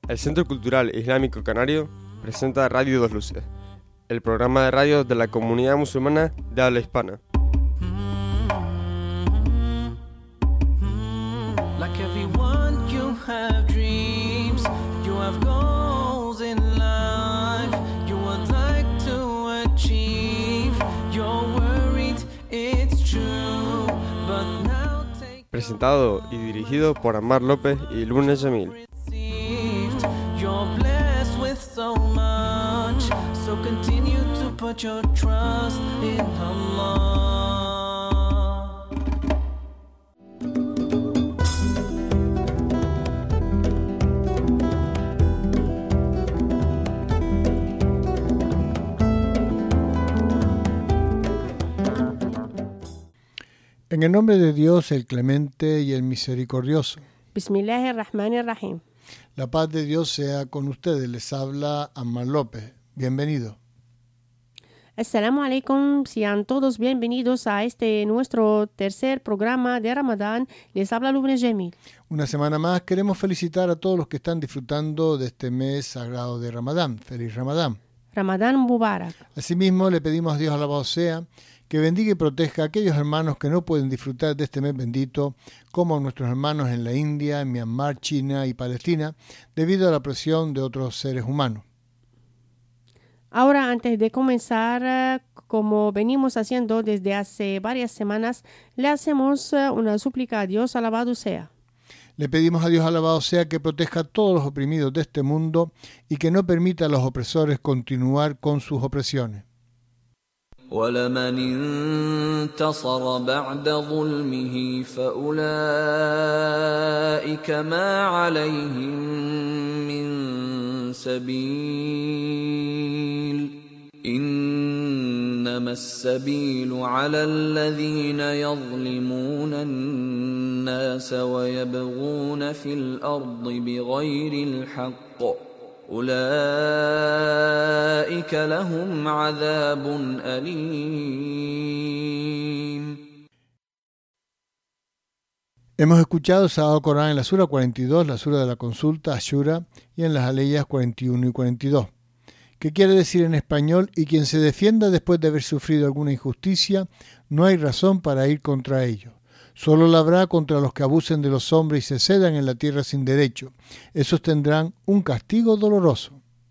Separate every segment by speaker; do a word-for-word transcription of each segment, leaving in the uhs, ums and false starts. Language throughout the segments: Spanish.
Speaker 1: El Centro Cultural Islámico Canario presenta Radio Dos Luces, el programa de radio de la comunidad musulmana de habla hispana.
Speaker 2: Like everyone, you have dreams, you have goals in life, you would like to achieve, you're worried, it's true, but now take...
Speaker 1: Presentado y dirigido por Ammar López y Luna Jamil.
Speaker 2: You're blessed with so much, so continue to put your trust in Allah.
Speaker 3: En el nombre de Dios, el Clemente y el Misericordioso.
Speaker 4: Bismillahirrahmanirrahim.
Speaker 3: La paz de Dios sea con ustedes. Les habla Ammar López. Bienvenido.
Speaker 4: Assalamu alaikum. Sean todos bienvenidos a este nuestro tercer programa de Ramadán. Les habla Luna Jamil.
Speaker 3: Una semana más queremos felicitar a todos los que están disfrutando de este mes sagrado de Ramadán. Feliz Ramadán.
Speaker 4: Ramadán Mubarak.
Speaker 3: Asimismo, le pedimos a Dios alabado sea que bendiga y proteja a aquellos hermanos que no pueden disfrutar de este mes bendito, como nuestros hermanos en la India, en Myanmar, China y Palestina, debido a la presión de otros seres humanos.
Speaker 4: Ahora, antes de comenzar, como venimos haciendo desde hace varias semanas, le hacemos una súplica a Dios, alabado sea.
Speaker 3: Le pedimos a Dios alabado sea que proteja a todos los oprimidos de este mundo y que no permita a los opresores continuar con sus opresiones.
Speaker 5: وَلَمَنِ انْتَصَرَ بَعْدَ ظُلْمِهِ فَأُولَئِكَ مَا عَلَيْهِمْ مِنْ سَبِيلٍ إِنَّمَا السَّبِيلُ عَلَى الَّذِينَ يَظْلِمُونَ النَّاسَ وَيَبْغُونَ فِي الْأَرْضِ بِغَيْرِ الْحَقِّ أولئك لهم عذاب أليم.
Speaker 3: Hemos escuchado el Sagrado Corán en la Sura cuarenta y dos, la Sura de la Consulta, Ashura, y en las Aleyas cuarenta y uno y cuarenta y dos. ¿Qué quiere decir en español? Y quien se defienda después de haber sufrido alguna injusticia, no hay razón para ir contra ellos. Solo la habrá contra los que abusen de los hombres y se cedan en la tierra sin derecho. Esos tendrán un castigo doloroso.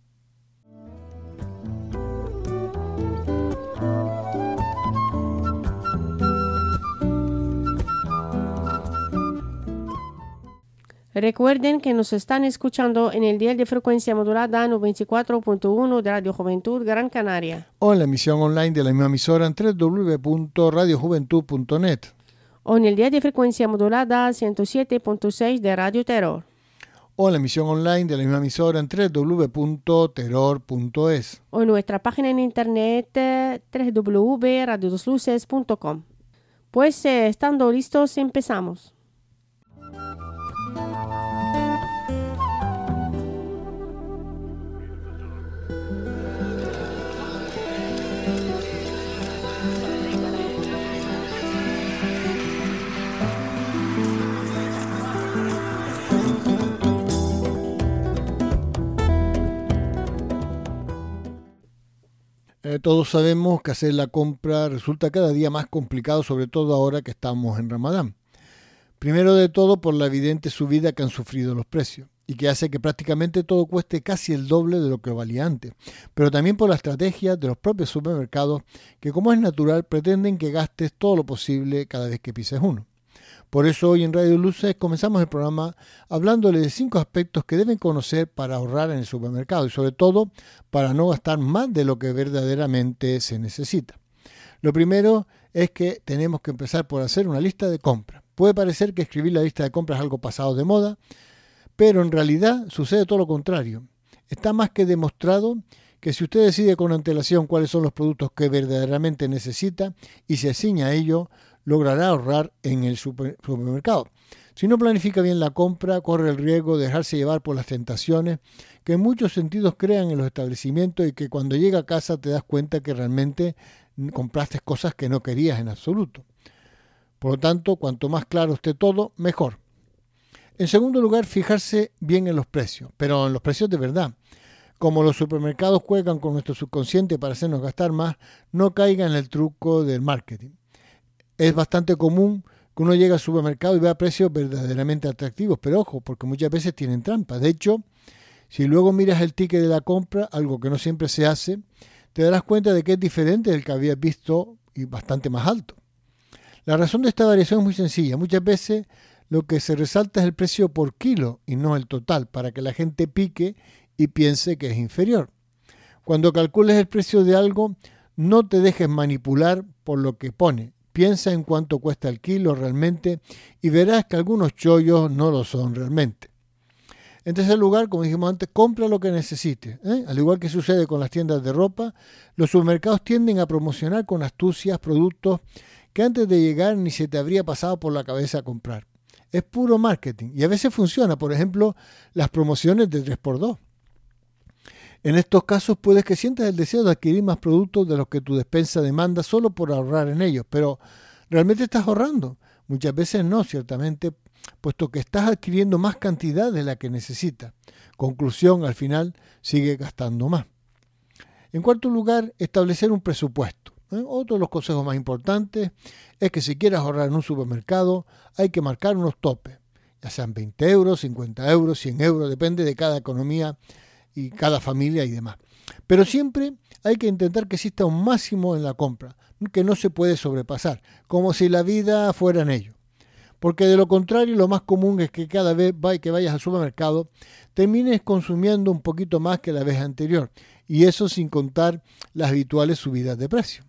Speaker 4: Recuerden que nos están escuchando en el dial de frecuencia modulada noventa y cuatro punto uno de Radio Juventud Gran Canaria.
Speaker 3: O en la emisión online de la misma emisora en doble u doble u doble u punto radio juventud punto net.
Speaker 4: O en el dial de frecuencia modulada ciento siete punto seis de Radio Terror.
Speaker 3: O en la emisión online de la misma emisora en doble u doble u doble u punto terror punto es.
Speaker 4: O en nuestra página en internet doble u doble u doble u punto radio dos luces punto com. Pues eh, estando listos, empezamos.
Speaker 3: Eh, todos sabemos que hacer la compra resulta cada día más complicado, sobre todo ahora que estamos en Ramadán. Primero de todo por la evidente subida que han sufrido los precios y que hace que prácticamente todo cueste casi el doble de lo que valía antes, pero también por la estrategia de los propios supermercados que, como es natural, pretenden que gastes todo lo posible cada vez que pises uno. Por eso hoy en Radio Luces comenzamos el programa hablándole de cinco aspectos que deben conocer para ahorrar en el supermercado y sobre todo para no gastar más de lo que verdaderamente se necesita. Lo primero es que tenemos que empezar por hacer una lista de compras. Puede parecer que escribir la lista de compras es algo pasado de moda, pero en realidad sucede todo lo contrario. Está más que demostrado que si usted decide con antelación cuáles son los productos que verdaderamente necesita y se ciñe a ello, logrará ahorrar en el supermercado. Si no planifica bien la compra, corre el riesgo de dejarse llevar por las tentaciones que en muchos sentidos crean en los establecimientos y que cuando llega a casa te das cuenta que realmente compraste cosas que no querías en absoluto. Por lo tanto, cuanto más claro esté todo, mejor. En segundo lugar, fijarse bien en los precios, pero en los precios de verdad. Como los supermercados juegan con nuestro subconsciente para hacernos gastar más, no caiga en el truco del marketing. Es bastante común que uno llegue al supermercado y vea precios verdaderamente atractivos, pero ojo, porque muchas veces tienen trampas. De hecho, si luego miras el ticket de la compra, algo que no siempre se hace, te darás cuenta de que es diferente del que habías visto y bastante más alto. La razón de esta variación es muy sencilla. Muchas veces lo que se resalta es el precio por kilo y no el total, para que la gente pique y piense que es inferior. Cuando calcules el precio de algo, no te dejes manipular por lo que pone. Piensa en cuánto cuesta el kilo realmente y verás que algunos chollos no lo son realmente. En tercer lugar, como dijimos antes, compra lo que necesites. ¿eh? Al igual que sucede con las tiendas de ropa, los supermercados tienden a promocionar con astucias productos que antes de llegar ni se te habría pasado por la cabeza comprar. Es puro marketing y a veces funciona, por ejemplo, las promociones de tres por dos. En estos casos puedes que sientas el deseo de adquirir más productos de los que tu despensa demanda solo por ahorrar en ellos, pero ¿realmente estás ahorrando? Muchas veces no, ciertamente, puesto que estás adquiriendo más cantidad de la que necesitas. Conclusión, al final, sigue gastando más. En cuarto lugar, establecer un presupuesto. ¿eh? Otro de los consejos más importantes es que si quieres ahorrar en un supermercado, hay que marcar unos topes, ya sean veinte euros, cincuenta euros, cien euros, depende de cada economía y cada familia y demás. Pero siempre hay que intentar que exista un máximo en la compra, que no se puede sobrepasar, como si la vida fuera en ello. Porque de lo contrario, lo más común es que cada vez que vayas al supermercado termines consumiendo un poquito más que la vez anterior, y eso sin contar las habituales subidas de precio.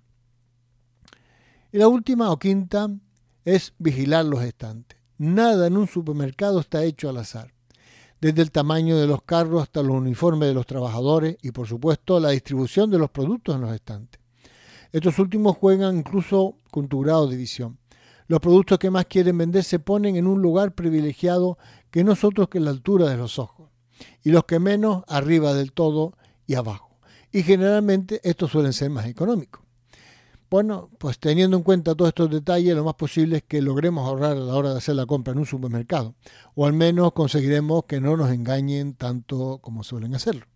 Speaker 3: Y la última o quinta es vigilar los estantes. Nada en un supermercado está hecho al azar. Desde el tamaño de los carros hasta los uniformes de los trabajadores y, por supuesto, la distribución de los productos en los estantes. Estos últimos juegan incluso con tu grado de visión. Los productos que más quieren vender se ponen en un lugar privilegiado que no es otro que la altura de los ojos, y los que menos arriba del todo y abajo. Y generalmente estos suelen ser más económicos. Bueno, pues teniendo en cuenta todos estos detalles, lo más posible es que logremos ahorrar a la hora de hacer la compra en un supermercado, o al menos conseguiremos que no nos engañen tanto como suelen hacerlo.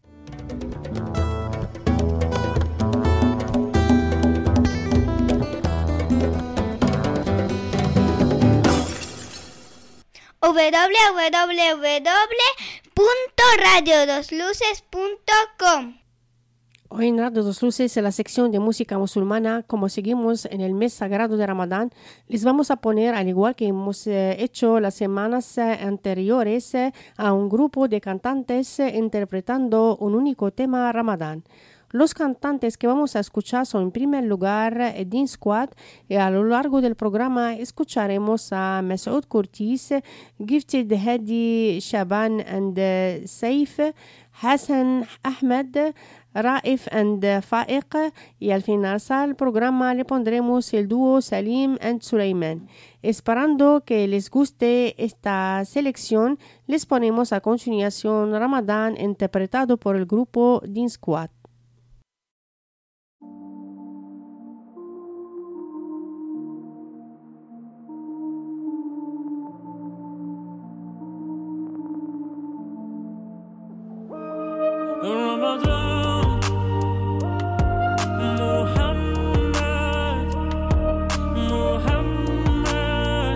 Speaker 6: doble u doble u doble u punto radio dos luces punto com.
Speaker 4: Hoy en Radio Dos Luces, en la sección de música musulmana, como seguimos en el mes sagrado de Ramadán, les vamos a poner, al igual que hemos eh, hecho las semanas eh, anteriores, eh, a un grupo de cantantes eh, interpretando un único tema Ramadán. Los cantantes que vamos a escuchar son en primer lugar eh, Dean Squad, y a lo largo del programa escucharemos a Masoud Curtis, Gifted Hadi Shaban and uh, Saif, Hassan Ahmed, Raif and Faiq, y al finalizar el programa le pondremos el dúo Salim and Sulaiman. Esperando que les guste esta selección, les ponemos a continuación Ramadán interpretado por el grupo Dean Squad.
Speaker 2: Ramadan, Muhammad, Muhammad,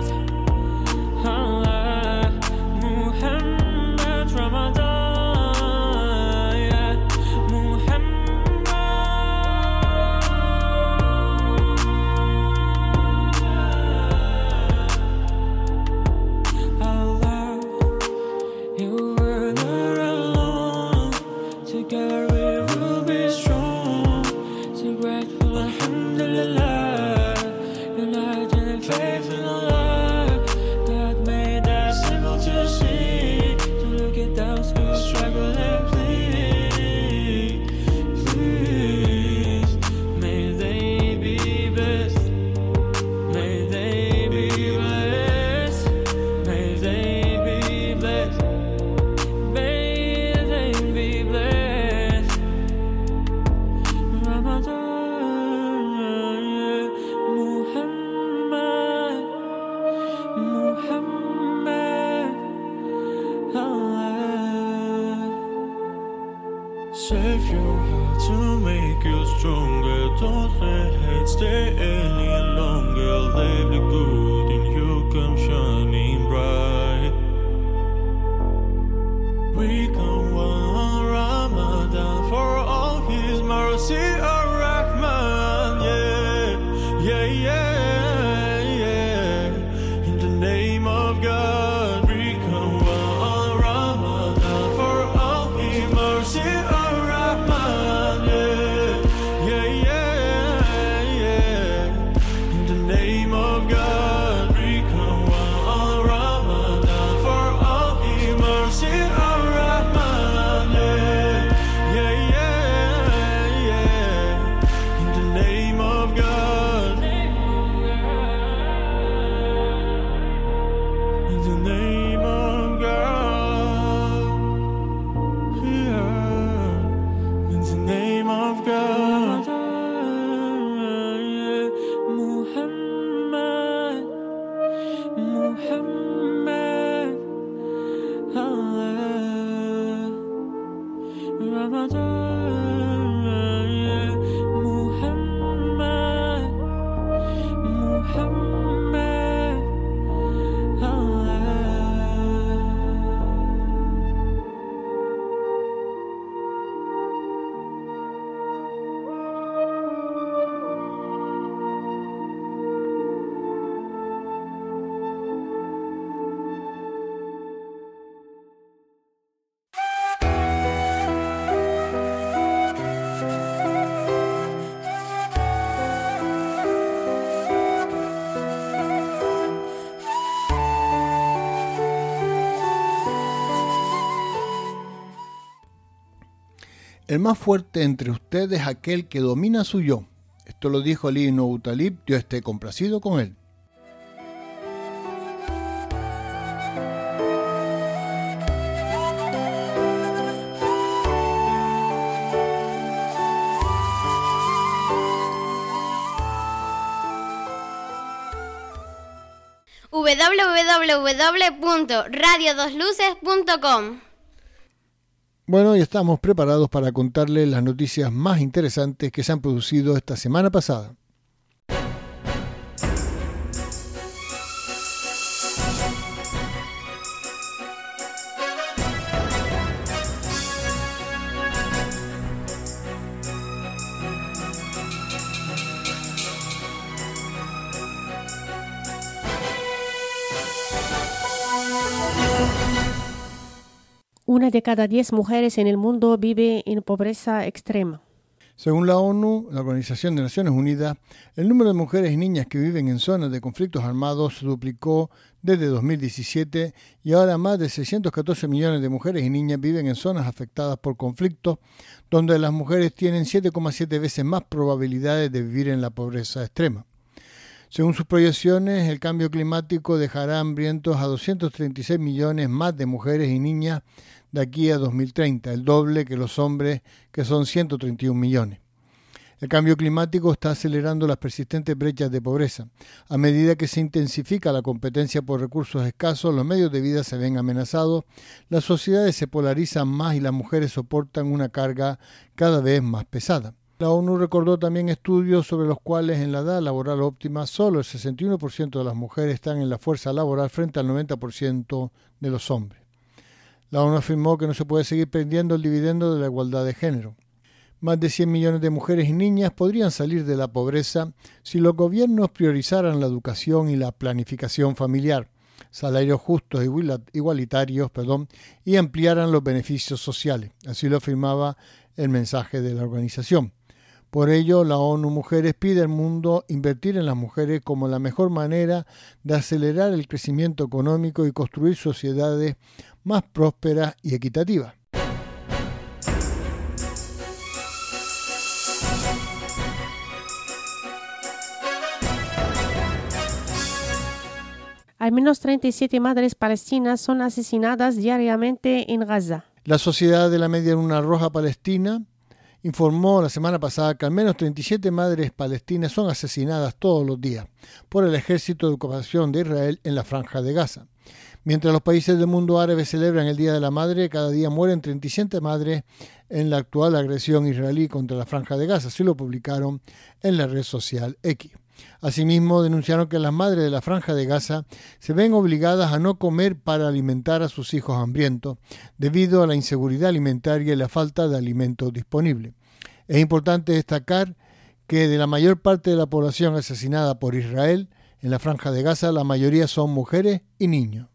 Speaker 2: Allah, Muhammad, Ramadan, yeah, Muhammad, Allah, you were not alone. Together we will be strong. So grateful, alhamdulillah. United in faith in Allah. God made us able to see, to look at those who struggle and plead. Please, may they be blessed. May they be blessed. May they be blessed. May they be blessed. Ramadan, Muhammad,
Speaker 7: live the good and you come shining bright. We come one Ramadan for all His mercy, Ar-Rahman, yeah, yeah, yeah, yeah. In the name of God, we come one Ramadan for all His mercy, Ar-Rahman, yeah, yeah, yeah, yeah. In the name of God, we come one Ramadan for all His mercy, Ar-Rahman, yeah, yeah, yeah, yeah. In the name of God, in the name of God, yeah, in the name of God, yeah. Muhammad, Muhammad, Allah, Ramadan, yeah. Muhammad, Muhammad, Allah.
Speaker 3: El más fuerte entre ustedes es aquel que domina su yo. Esto lo dijo Ali ibn Abi Talib, Dios esté complacido con él.
Speaker 6: w w w punto radio dos luces punto com.
Speaker 3: Bueno, y estamos preparados para contarles las noticias más interesantes que se han producido esta semana pasada.
Speaker 4: Una de cada diez mujeres en el mundo vive en pobreza extrema.
Speaker 3: Según la ONU, la Organización de Naciones Unidas, el número de mujeres y niñas que viven en zonas de conflictos armados se duplicó desde dos mil diecisiete y ahora más de seiscientos catorce millones de mujeres y niñas viven en zonas afectadas por conflictos, donde las mujeres tienen siete coma siete veces más probabilidades de vivir en la pobreza extrema. Según sus proyecciones, el cambio climático dejará hambrientos a doscientos treinta y seis millones más de mujeres y niñas de aquí a dos mil treinta, el doble que los hombres, que son ciento treinta y un millones. El cambio climático está acelerando las persistentes brechas de pobreza. A medida que se intensifica la competencia por recursos escasos, los medios de vida se ven amenazados, las sociedades se polarizan más y las mujeres soportan una carga cada vez más pesada. La ONU recordó también estudios sobre los cuales en la edad laboral óptima solo el sesenta y uno por ciento de las mujeres están en la fuerza laboral frente al noventa por ciento de los hombres. La ONU afirmó que no se puede seguir perdiendo el dividendo de la igualdad de género. Más de cien millones de mujeres y niñas podrían salir de la pobreza si los gobiernos priorizaran la educación y la planificación familiar, salarios justos e igualitarios, perdón, y ampliaran los beneficios sociales. Así lo afirmaba el mensaje de la organización. Por ello, la ONU Mujeres pide al mundo invertir en las mujeres como la mejor manera de acelerar el crecimiento económico y construir sociedades más prósperas y equitativas.
Speaker 4: Al menos treinta y siete madres palestinas son asesinadas diariamente en Gaza.
Speaker 3: La Sociedad de la Media Luna Roja Palestina informó la semana pasada que al menos treinta y siete madres palestinas son asesinadas todos los días por el ejército de ocupación de Israel en la Franja de Gaza. Mientras los países del mundo árabe celebran el Día de la Madre, cada día mueren treinta y siete madres en la actual agresión israelí contra la Franja de Gaza. Así lo publicaron en la red social X. Asimismo, denunciaron que las madres de la Franja de Gaza se ven obligadas a no comer para alimentar a sus hijos hambrientos, debido a la inseguridad alimentaria y la falta de alimentos disponibles. Es importante destacar que de la mayor parte de la población asesinada por Israel en la Franja de Gaza, la mayoría son mujeres y niños.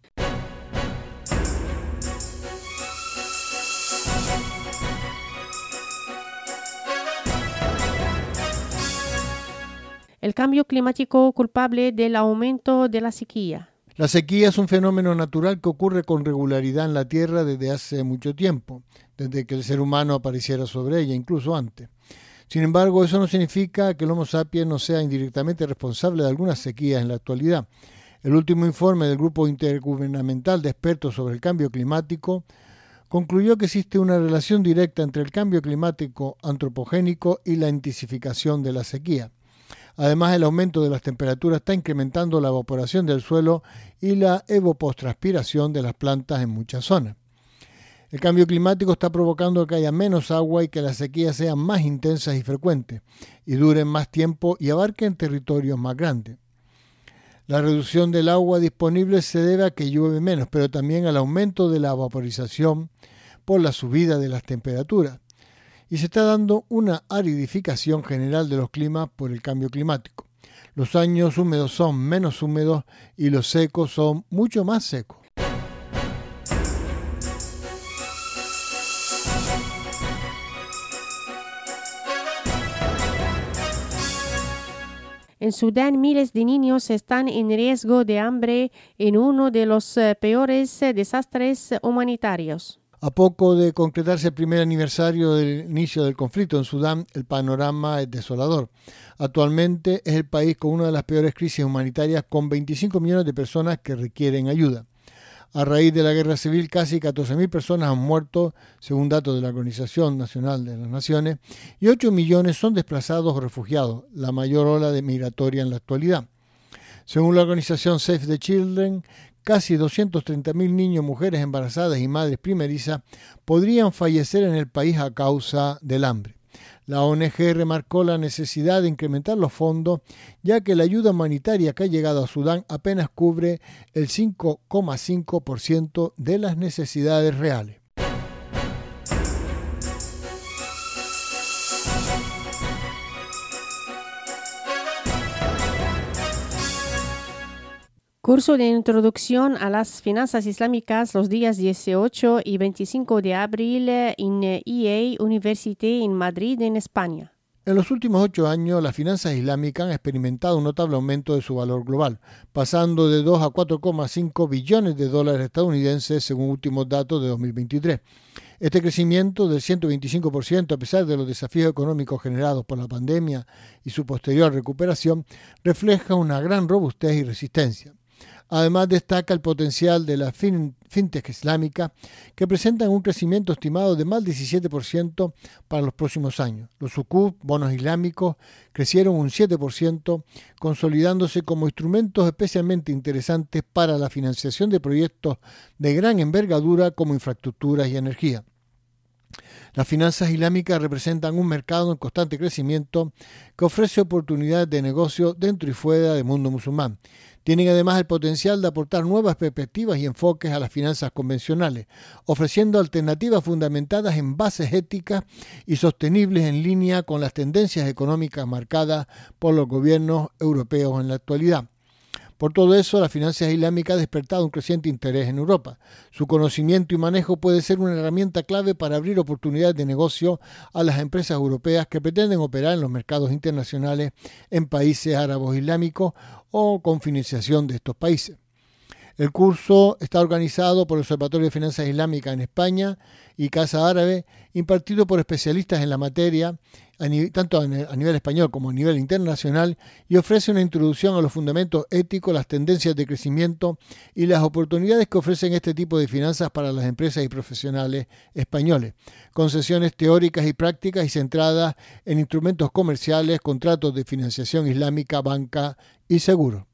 Speaker 4: El cambio climático culpable del aumento de la sequía.
Speaker 3: La sequía es un fenómeno natural que ocurre con regularidad en la Tierra desde hace mucho tiempo, desde que el ser humano apareciera sobre ella, incluso antes. Sin embargo, eso no significa que el Homo sapiens no sea indirectamente responsable de algunas sequías en la actualidad. El último informe del Grupo Intergubernamental de Expertos sobre el Cambio Climático concluyó que existe una relación directa entre el cambio climático antropogénico y la intensificación de la sequía. Además, el aumento de las temperaturas está incrementando la evaporación del suelo y la evapotranspiración de las plantas en muchas zonas. El cambio climático está provocando que haya menos agua y que las sequías sean más intensas y frecuentes, y duren más tiempo y abarquen territorios más grandes. La reducción del agua disponible se debe a que llueve menos, pero también al aumento de la vaporización por la subida de las temperaturas. Y se está dando una aridificación general de los climas por el cambio climático. Los años húmedos son menos húmedos y los secos son mucho más secos.
Speaker 4: En Sudán, miles de niños están en riesgo de hambre en uno de los eh, peores eh, desastres humanitarios.
Speaker 3: A poco de concretarse el primer aniversario del inicio del conflicto en Sudán, el panorama es desolador. Actualmente es el país con una de las peores crisis humanitarias, con veinticinco millones de personas que requieren ayuda. A raíz de la guerra civil, casi catorce mil personas han muerto, según datos de la Organización Nacional de las Naciones, y ocho millones son desplazados o refugiados, la mayor ola de migratoria en la actualidad. Según la organización Save the Children, casi doscientos treinta mil niños, mujeres embarazadas y madres primerizas podrían fallecer en el país a causa del hambre. La O N G remarcó la necesidad de incrementar los fondos, ya que la ayuda humanitaria que ha llegado a Sudán apenas cubre el cinco coma cinco por ciento de las necesidades reales.
Speaker 4: Curso de introducción a las finanzas islámicas los días dieciocho y veinticinco de abril en E A University en Madrid, en España.
Speaker 3: En los últimos ocho años, las finanzas islámicas han experimentado un notable aumento de su valor global, pasando de dos a cuatro coma cinco billones de dólares estadounidenses según últimos datos de dos mil veintitrés. Este crecimiento del ciento veinticinco por ciento, a pesar de los desafíos económicos generados por la pandemia y su posterior recuperación, refleja una gran robustez y resistencia. Además, destaca el potencial de la fin, fintech islámica, que presentan un crecimiento estimado de más del diecisiete por ciento para los próximos años. Los sukuk, bonos islámicos, crecieron un siete por ciento, consolidándose como instrumentos especialmente interesantes para la financiación de proyectos de gran envergadura como infraestructuras y energía. Las finanzas islámicas representan un mercado en constante crecimiento que ofrece oportunidades de negocio dentro y fuera del mundo musulmán. Tienen además el potencial de aportar nuevas perspectivas y enfoques a las finanzas convencionales, ofreciendo alternativas fundamentadas en bases éticas y sostenibles en línea con las tendencias económicas marcadas por los gobiernos europeos en la actualidad. Por todo eso, la finanzas islámica ha despertado un creciente interés en Europa. Su conocimiento y manejo puede ser una herramienta clave para abrir oportunidades de negocio a las empresas europeas que pretenden operar en los mercados internacionales en países árabes islámicos o con financiación de estos países. El curso está organizado por el Observatorio de Finanzas Islámicas en España y Casa Árabe, impartido por especialistas en la materia, a nivel, tanto a nivel español como a nivel internacional, y ofrece una introducción a los fundamentos éticos, las tendencias de crecimiento y las oportunidades que ofrecen este tipo de finanzas para las empresas y profesionales españoles, con sesiones teóricas y prácticas y centradas en instrumentos comerciales, contratos de financiación islámica, banca y seguros.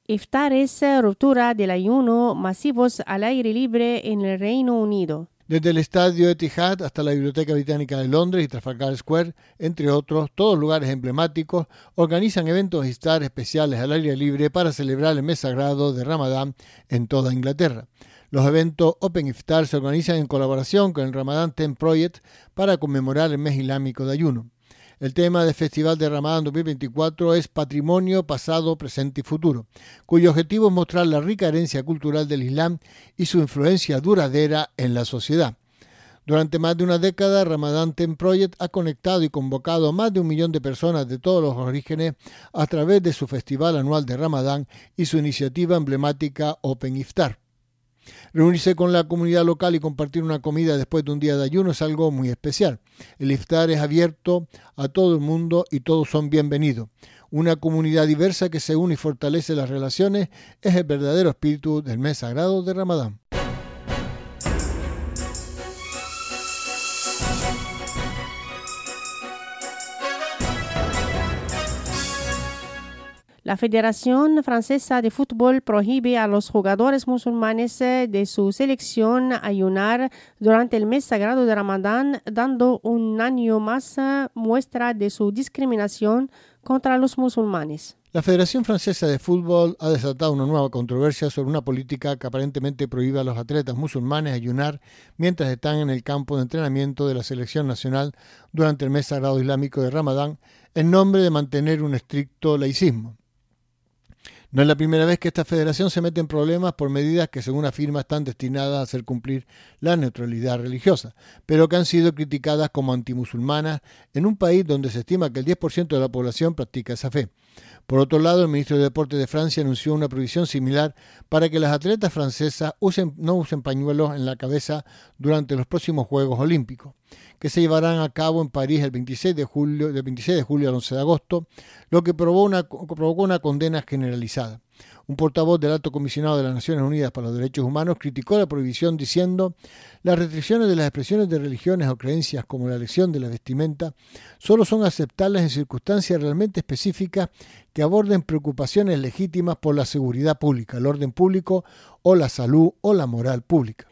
Speaker 4: Iftares, ruptura del ayuno masivos al aire libre en el Reino Unido.
Speaker 3: Desde el estadio Etihad hasta la Biblioteca Británica de Londres y Trafalgar Square, entre otros, todos lugares emblemáticos, organizan eventos iftar especiales al aire libre para celebrar el mes sagrado de Ramadán en toda Inglaterra. Los eventos Open Iftar se organizan en colaboración con el Ramadan Tent Project para conmemorar el mes islámico de ayuno. El tema del Festival de Ramadán dos mil veinticuatro es Patrimonio Pasado, Presente y Futuro, cuyo objetivo es mostrar la rica herencia cultural del Islam y su influencia duradera en la sociedad. Durante más de una década, Ramadan Tent Project ha conectado y convocado a más de un millón de personas de todos los orígenes a través de su festival anual de Ramadán y su iniciativa emblemática Open Iftar. Reunirse con la comunidad local y compartir una comida después de un día de ayuno es algo muy especial. El iftar es abierto a todo el mundo y todos son bienvenidos. Una comunidad diversa que se une y fortalece las relaciones es el verdadero espíritu del mes sagrado de Ramadán.
Speaker 4: La Federación Francesa de Fútbol prohíbe a los jugadores musulmanes de su selección ayunar durante el mes sagrado de Ramadán, dando un año más muestra de su discriminación contra los musulmanes.
Speaker 3: La Federación Francesa de Fútbol ha desatado una nueva controversia sobre una política que aparentemente prohíbe a los atletas musulmanes ayunar mientras están en el campo de entrenamiento de la selección nacional durante el mes sagrado islámico de Ramadán, en nombre de mantener un estricto laicismo. No es la primera vez que esta federación se mete en problemas por medidas que, según afirma, están destinadas a hacer cumplir la neutralidad religiosa, pero que han sido criticadas como antimusulmanas en un país donde se estima que el diez por ciento de la población practica esa fe. Por otro lado, el ministro de Deportes de Francia anunció una prohibición similar para que las atletas francesas usen, no usen pañuelos en la cabeza durante los próximos Juegos Olímpicos, que se llevarán a cabo en París el veintiséis de julio, del veintiséis de julio al once de agosto, lo que provocó una, provocó una condena generalizada. Un portavoz del Alto Comisionado de las Naciones Unidas para los Derechos Humanos criticó la prohibición diciendo: las restricciones de las expresiones de religiones o creencias como la elección de la vestimenta solo son aceptables en circunstancias realmente específicas que aborden preocupaciones legítimas por la seguridad pública, el orden público o la salud o la moral pública.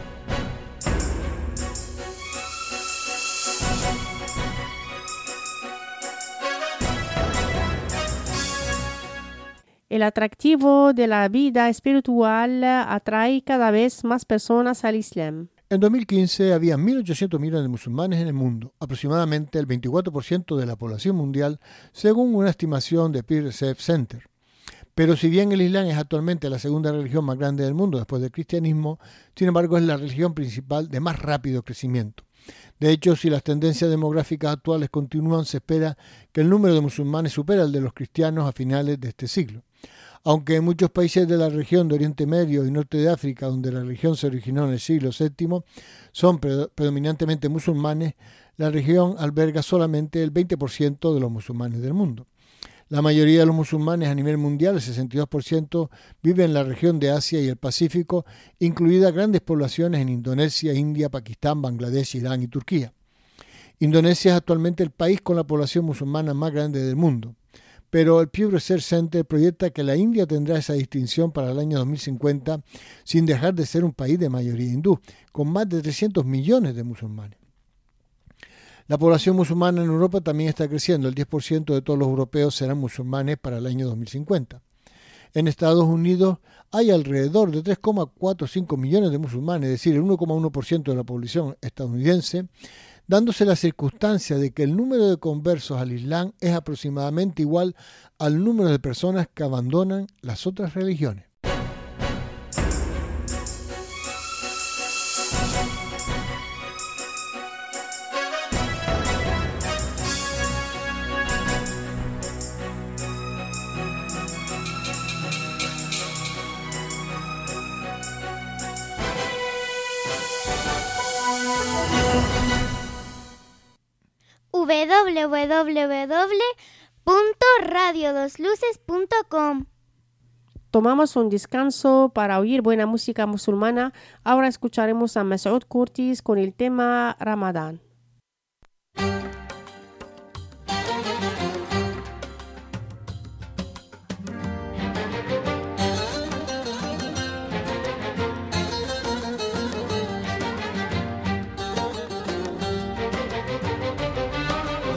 Speaker 4: El atractivo de la vida espiritual atrae cada vez más personas al Islam.
Speaker 3: En dos mil quince había mil ochocientos millones de musulmanes en el mundo, aproximadamente el veinticuatro por ciento de la población mundial, según una estimación de Pew Research Center. Pero si bien el Islam es actualmente la segunda religión más grande del mundo después del cristianismo, sin embargo es la religión principal de más rápido crecimiento. De hecho, si las tendencias demográficas actuales continúan, se espera que el número de musulmanes supere al de los cristianos a finales de este siglo. Aunque en muchos países de la región de Oriente Medio y Norte de África, donde la religión se originó en el siglo séptimo, son predominantemente musulmanes, la región alberga solamente el veinte por ciento de los musulmanes del mundo. La mayoría de los musulmanes a nivel mundial, el sesenta y dos por ciento, viven en la región de Asia y el Pacífico, incluidas grandes poblaciones en Indonesia, India, Pakistán, Bangladesh, Irán y Turquía. Indonesia es actualmente el país con la población musulmana más grande del mundo, pero el Pew Research Center proyecta que la India tendrá esa distinción para el año dos mil cincuenta sin dejar de ser un país de mayoría hindú, con más de trescientos millones de musulmanes. La población musulmana en Europa también está creciendo. El diez por ciento de todos los europeos serán musulmanes para el año dos mil cincuenta. En Estados Unidos hay alrededor de tres coma cuarenta y cinco millones de musulmanes, es decir, el uno coma uno por ciento de la población estadounidense, dándose la circunstancia de que el número de conversos al Islam es aproximadamente igual al número de personas que abandonan las otras religiones.
Speaker 6: doble u doble u doble u punto radio dos luces punto com.
Speaker 4: Tomamos un descanso para oír buena música musulmana. Ahora escucharemos a Masoud Curtis con el tema Ramadán.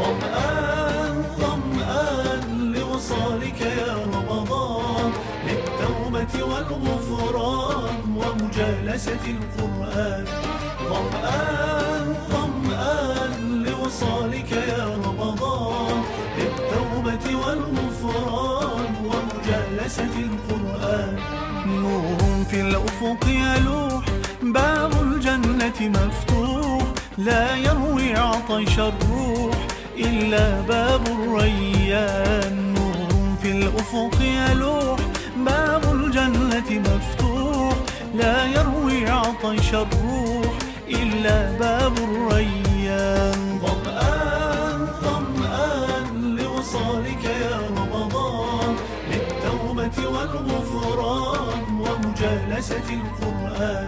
Speaker 8: ظمآن ظمآن لوصالك يا رمضان للتوبة والغفران ومجالسة القرآن ظمآن ظمآن لوصالك يا رمضان للتوبة والغفران ومجالسة القرآن نور في الأفق يلوح باب الجنة مفتوح لا يروي عطش الروح إلا باب الريان نور في الأفق يلوح باب الجنة مفتوح لا يروي عطش الروح إلا باب الريان ظمآن ظمآن لوصالك يا رمضان للتوبة والغفران ومجالسة القرآن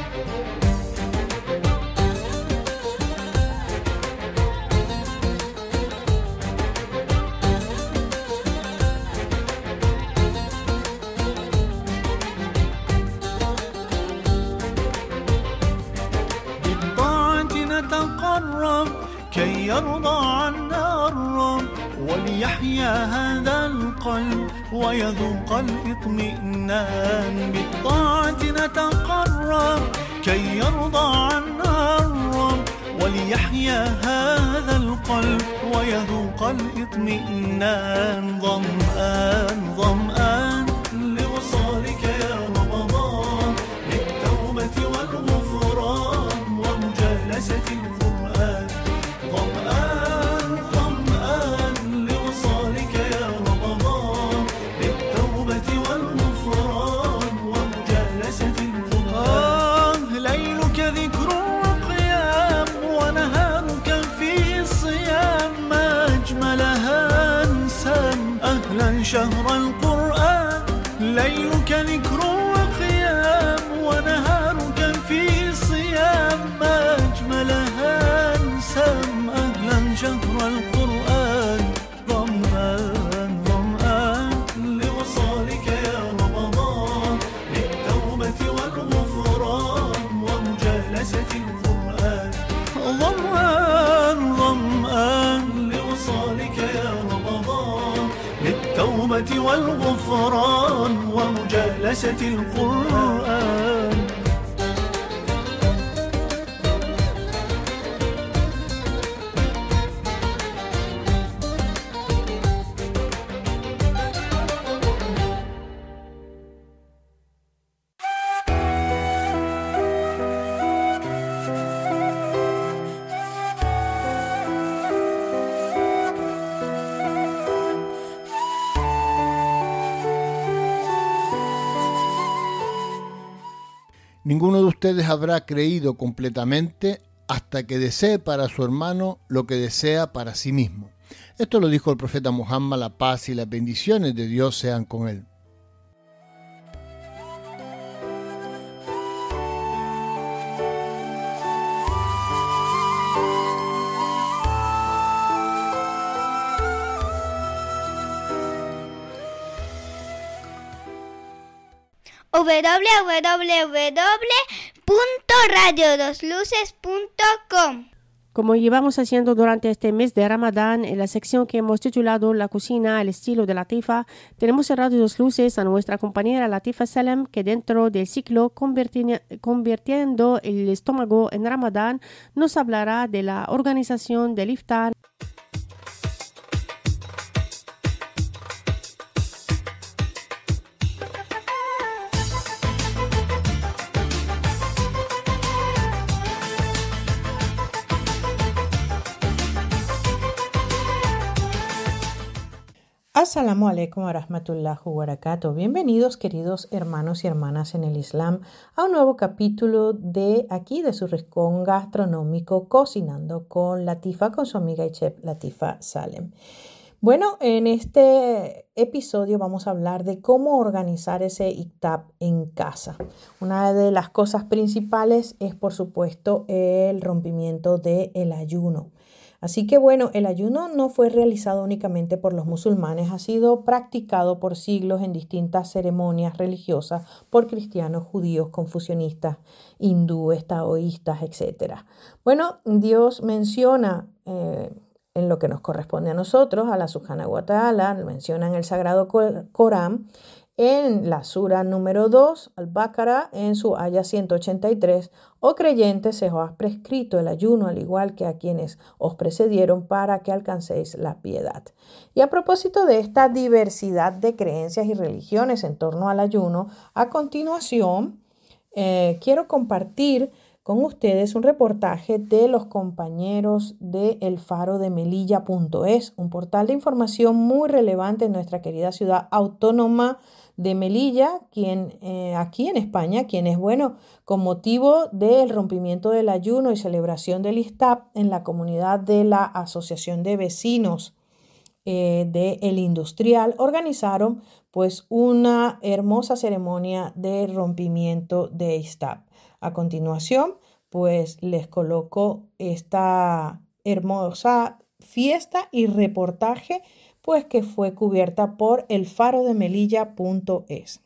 Speaker 8: نتقرب كي يرضى عنا الرب وليحيا هذا القلب ويذوق الاطمئنان بالطاعة نتقرب كي يرضى عنا الرب وليحيا هذا القلب ويذوق الاطمئنان ظمآن ظمآن لوصالك يا رمضان للتوبة والغفران ومجالسة القرآن ظمآن ظمآن لوصالك يا رمضان للتوبة والغفران ومجالسة القرآن ليلك ذكر وقيام ونهارك في صيام ما أجملها أنسام أهلا شهر القرآن ليلك ذكر وقيام ونهارك في صيام ما أجملها أنسام أهلا شهر القرآن ظمآن ظمآن لوصالك يا رمضان للتوبة والغفران ومجالسة القرآن ظمآن ظمآن لوصالك يا رمضان للتوبة والغفران ومجالسة القرآن
Speaker 3: Ninguno de ustedes habrá creído completamente hasta que desee para su hermano lo que desea para sí mismo. Esto lo dijo el profeta Muhammad, la paz y las bendiciones de Dios sean con él.
Speaker 6: w w w punto radio dos luces punto com.
Speaker 4: Como llevamos haciendo durante este mes de Ramadán, en la sección que hemos titulado La cocina al estilo de Latifa, tenemos en Radio Dos Luces a nuestra compañera Latifa Salem, que dentro del ciclo Convirti- Convirtiendo el estómago en Ramadán, nos hablará de la organización del iftar.
Speaker 9: Assalamu alaikum wa rahmatullahi wa barakatuh. Bienvenidos, queridos hermanos y hermanas en el Islam, a un nuevo capítulo de aquí de su rincón gastronómico Cocinando con Latifa, con su amiga y chef Latifa Salem. Bueno, en este episodio vamos a hablar de cómo organizar ese iftar en casa. Una de las cosas principales es, por supuesto, el rompimiento del ayuno. Así que bueno, el ayuno no fue realizado únicamente por los musulmanes, ha sido practicado por siglos en distintas ceremonias religiosas por cristianos, judíos, confucianistas, hindúes, taoístas, etcétera. Bueno, Dios menciona eh, en lo que nos corresponde a nosotros, a la Subhanahu wa Ta'ala, menciona en el Sagrado Corán, en la sura número dos, Al-Baqarah, en su aya ciento ochenta y tres, oh creyentes, se os ha prescrito el ayuno al igual que a quienes os precedieron para que alcancéis la piedad. Y a propósito de esta diversidad de creencias y religiones en torno al ayuno, a continuación eh, quiero compartir con ustedes un reportaje de los compañeros de el faro de melilla punto es, un portal de información muy relevante en nuestra querida ciudad autónoma de Melilla, quien eh, aquí en España, quien es bueno con motivo del rompimiento del ayuno y celebración del I S T A P en la comunidad de la Asociación de Vecinos eh, de El Industrial, organizaron pues una hermosa ceremonia de rompimiento de I S T A P. A continuación, pues les coloco esta hermosa fiesta y reportaje, pues que fue cubierta por el faro de melilla punto es.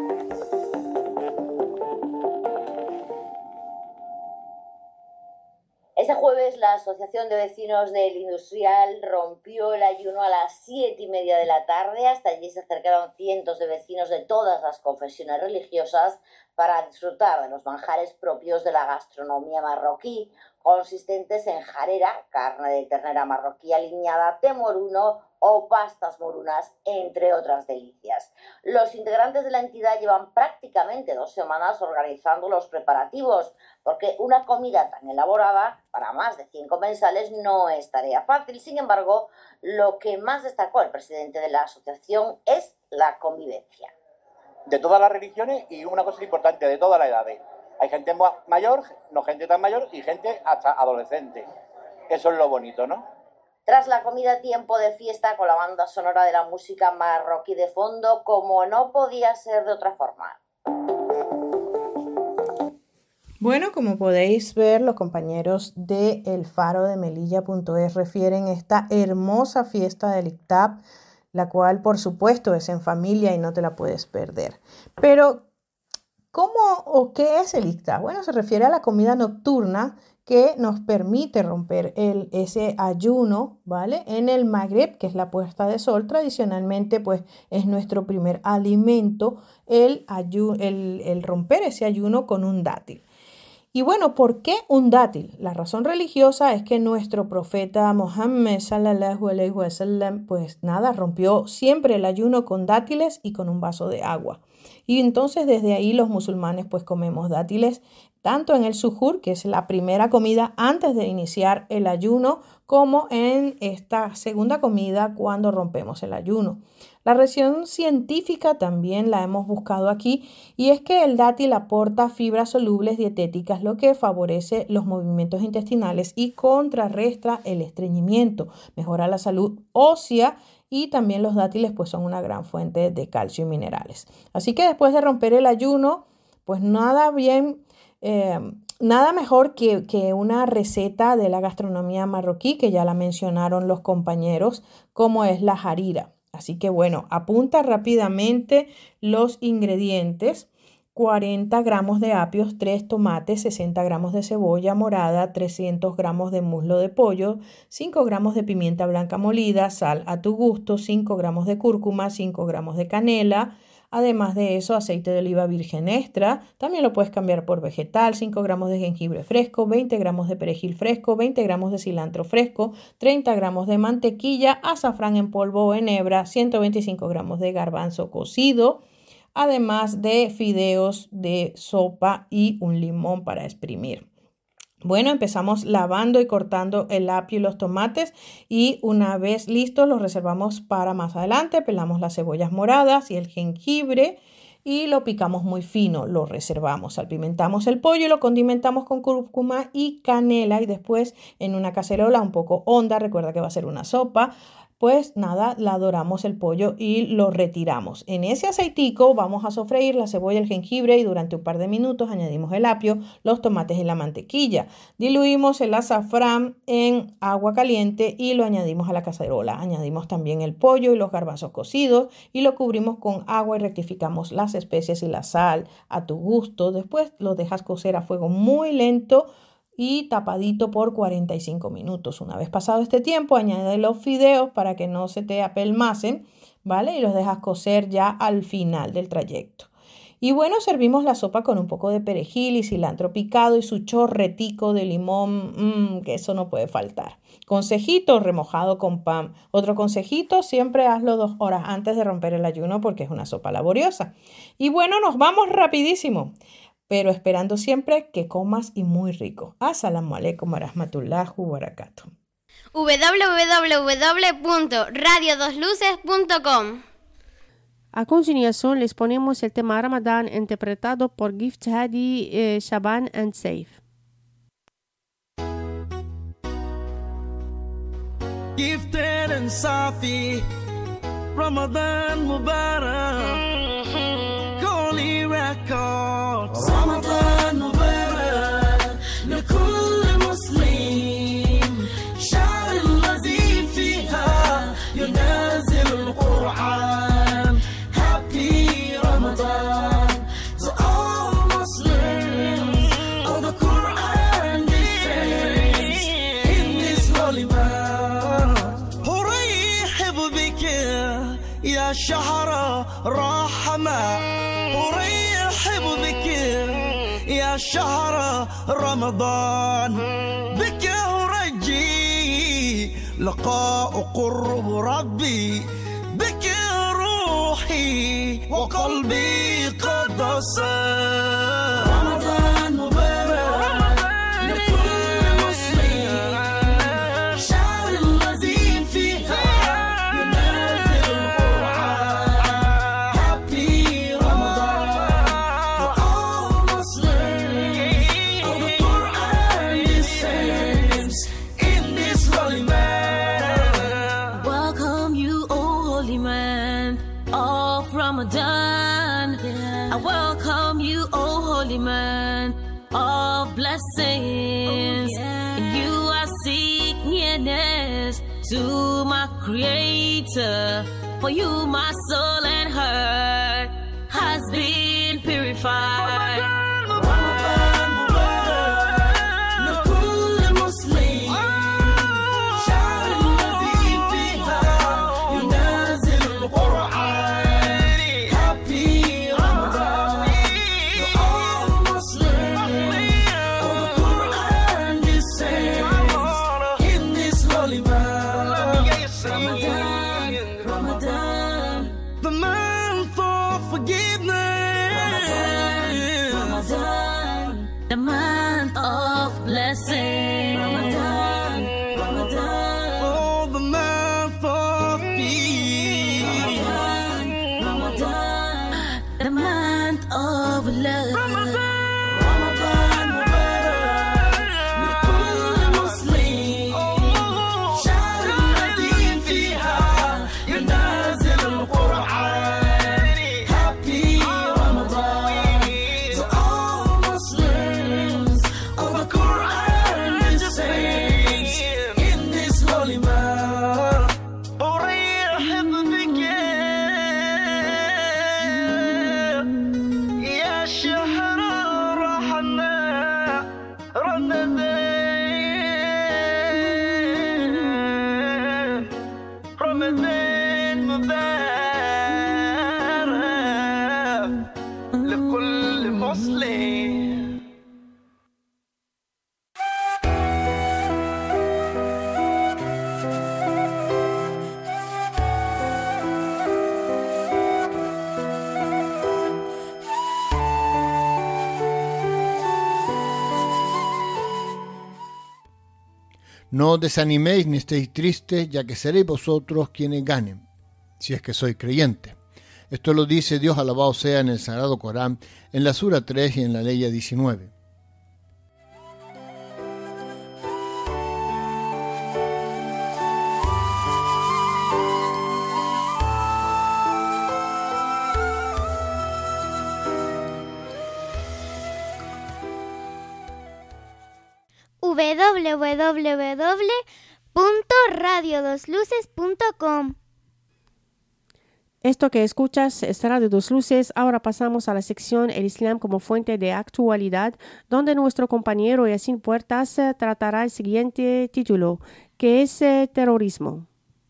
Speaker 10: Este jueves la Asociación de Vecinos del Industrial rompió el ayuno a las siete y media de la tarde. Hasta allí se acercaron cientos de vecinos de todas las confesiones religiosas para disfrutar de los manjares propios de la gastronomía marroquí, consistentes en jarera, carne de ternera marroquí aliñada, té moruno o pastas morunas, entre otras delicias. Los integrantes de la entidad llevan prácticamente dos semanas organizando los preparativos, porque una comida tan elaborada para más de cien comensales no es tarea fácil. Sin embargo, lo que más destacó el presidente de la asociación es la convivencia.
Speaker 11: De todas las religiones y una cosa importante, de todas las edades. Hay gente mayor, no gente tan mayor y gente hasta adolescente. Eso es lo bonito, ¿no?
Speaker 10: Tras la comida, tiempo de fiesta con la banda sonora de la música marroquí de fondo, como no podía ser de otra forma.
Speaker 9: Bueno, como podéis ver, los compañeros de el faro de melilla punto es refieren esta hermosa fiesta del I S T A P, la cual por supuesto es en familia y no te la puedes perder. Pero, ¿cómo o qué es el I S T A P? Bueno, se refiere a la comida nocturna que nos permite romper el, ese ayuno, ¿vale? En el Magreb, que es la puesta de sol, tradicionalmente pues es nuestro primer alimento, el, ayu- el, el romper ese ayuno con un dátil. Y bueno, ¿por qué un dátil? La razón religiosa es que nuestro profeta Mohammed sallallahu alaihi wasallam, pues nada, rompió siempre el ayuno con dátiles y con un vaso de agua. Y entonces desde ahí los musulmanes pues comemos dátiles tanto en el suhur, que es la primera comida antes de iniciar el ayuno, como en esta segunda comida cuando rompemos el ayuno. La razón científica también la hemos buscado aquí y es que el dátil aporta fibras solubles dietéticas, lo que favorece los movimientos intestinales y contrarresta el estreñimiento, mejora la salud ósea y también los dátiles pues son una gran fuente de calcio y minerales. Así que después de romper el ayuno, pues nada bien... Eh, nada mejor que, que una receta de la gastronomía marroquí, que ya la mencionaron los compañeros, como es la harira. Así que bueno, apunta rápidamente los ingredientes: cuarenta gramos de apios, tres tomates, sesenta gramos de cebolla morada, trescientos gramos de muslo de pollo, cinco gramos de pimienta blanca molida, sal a tu gusto, cinco gramos de cúrcuma, cinco gramos de canela. Además de eso, aceite de oliva virgen extra, también lo puedes cambiar por vegetal, cinco gramos de jengibre fresco, veinte gramos de perejil fresco, veinte gramos de cilantro fresco, treinta gramos de mantequilla, azafrán en polvo o en hebra, ciento veinticinco gramos de garbanzo cocido, además de fideos de sopa y un limón para exprimir. Bueno, empezamos lavando y cortando el apio y los tomates y una vez listos los reservamos para más adelante. Pelamos las cebollas moradas y el jengibre y lo picamos muy fino, lo reservamos. Salpimentamos el pollo y lo condimentamos con cúrcuma y canela y después en una cacerola un poco honda, recuerda que va a ser una sopa, pues nada, la doramos el pollo y lo retiramos. En ese aceitico vamos a sofreír la cebolla, el jengibre y durante un par de minutos añadimos el apio, los tomates y la mantequilla. Diluimos el azafrán en agua caliente y lo añadimos a la cacerola. Añadimos también el pollo y los garbanzos cocidos y lo cubrimos con agua y rectificamos las especias y la sal a tu gusto. Después lo dejas cocer a fuego muy lento y tapadito por cuarenta y cinco minutos. Una vez pasado este tiempo, añade los fideos para que no se te apelmacen, ¿vale? Y los dejas cocer ya al final del trayecto. Y bueno, servimos la sopa con un poco de perejil y cilantro picado y su chorretico de limón, mmm, que eso no puede faltar. Consejito, remojado con pan. Otro consejito, siempre hazlo dos horas antes de romper el ayuno porque es una sopa laboriosa. Y bueno, nos vamos rapidísimo, pero esperando siempre que comas y muy rico. As-salamu alaykum wa rahmatullahi wa barakatuh.
Speaker 6: w w w punto radio dos luces punto com.
Speaker 4: A continuación les ponemos el tema Ramadán interpretado por Gift Hadi, eh, Shaban and Saif.
Speaker 2: Gifted and Safi, Ramadan Mubarak, Holy Records. Ramadan Mubarak, لكل مسلم شعر الذي فيها ينازل القرآن. Happy Ramadan to all Muslims. Oh, the Quran descends in this holy month. أرحب بك يا شهر رحمة، أرحب بك يا شهر رمضان، بك أرجي لقاء قرب ربي، بك روحي وقلبي قد صار. رمضان مبارك لكل مسلم، شهر الذي فيها ينازل القرآن. Happy Ramadan to all Muslims. Oh, the Quran descends in this holy man. Welcome you, O holy man of Ramadan. I welcome you, O holy man of blessings. And you are seek nearness to my creator. For you my soul and heart has been purified. Ramadan Mubarak لكل مسلم، شهر الذي فيها ينازل القرآن. Happy Ramadan to all Muslims. Oh, the Quran descends in this holy month. Ramadan, Ramadan, the month of forgiveness. Ramadan, the month of blessing. Ramadan, Ramadan, oh, the month of peace. Ramadan, Ramadan, the month of love. Ramadan, Ramadan Mubarak لكل مسلم، شهر الذي فيها ينازل القرآن. Happy Ramadan to all Muslims. Oh, the Quran descends in this holy month. أرحب بك يا شهر رحمة، رمضان، رمضان مبارك لكل مسلم.
Speaker 3: No os desaniméis ni estéis tristes, ya que seréis vosotros quienes ganen, si es que sois creyentes. Esto lo dice Dios, alabado sea, en el Sagrado Corán, en la Sura tres y en la Leya diecinueve.
Speaker 6: w w w punto radio dos luces punto com.
Speaker 4: Esto que escuchas es Radio Dos Luces. Ahora pasamos a la sección El Islam como fuente de actualidad, donde nuestro compañero Yacine Puertas eh, tratará el siguiente título, que es eh, terrorismo.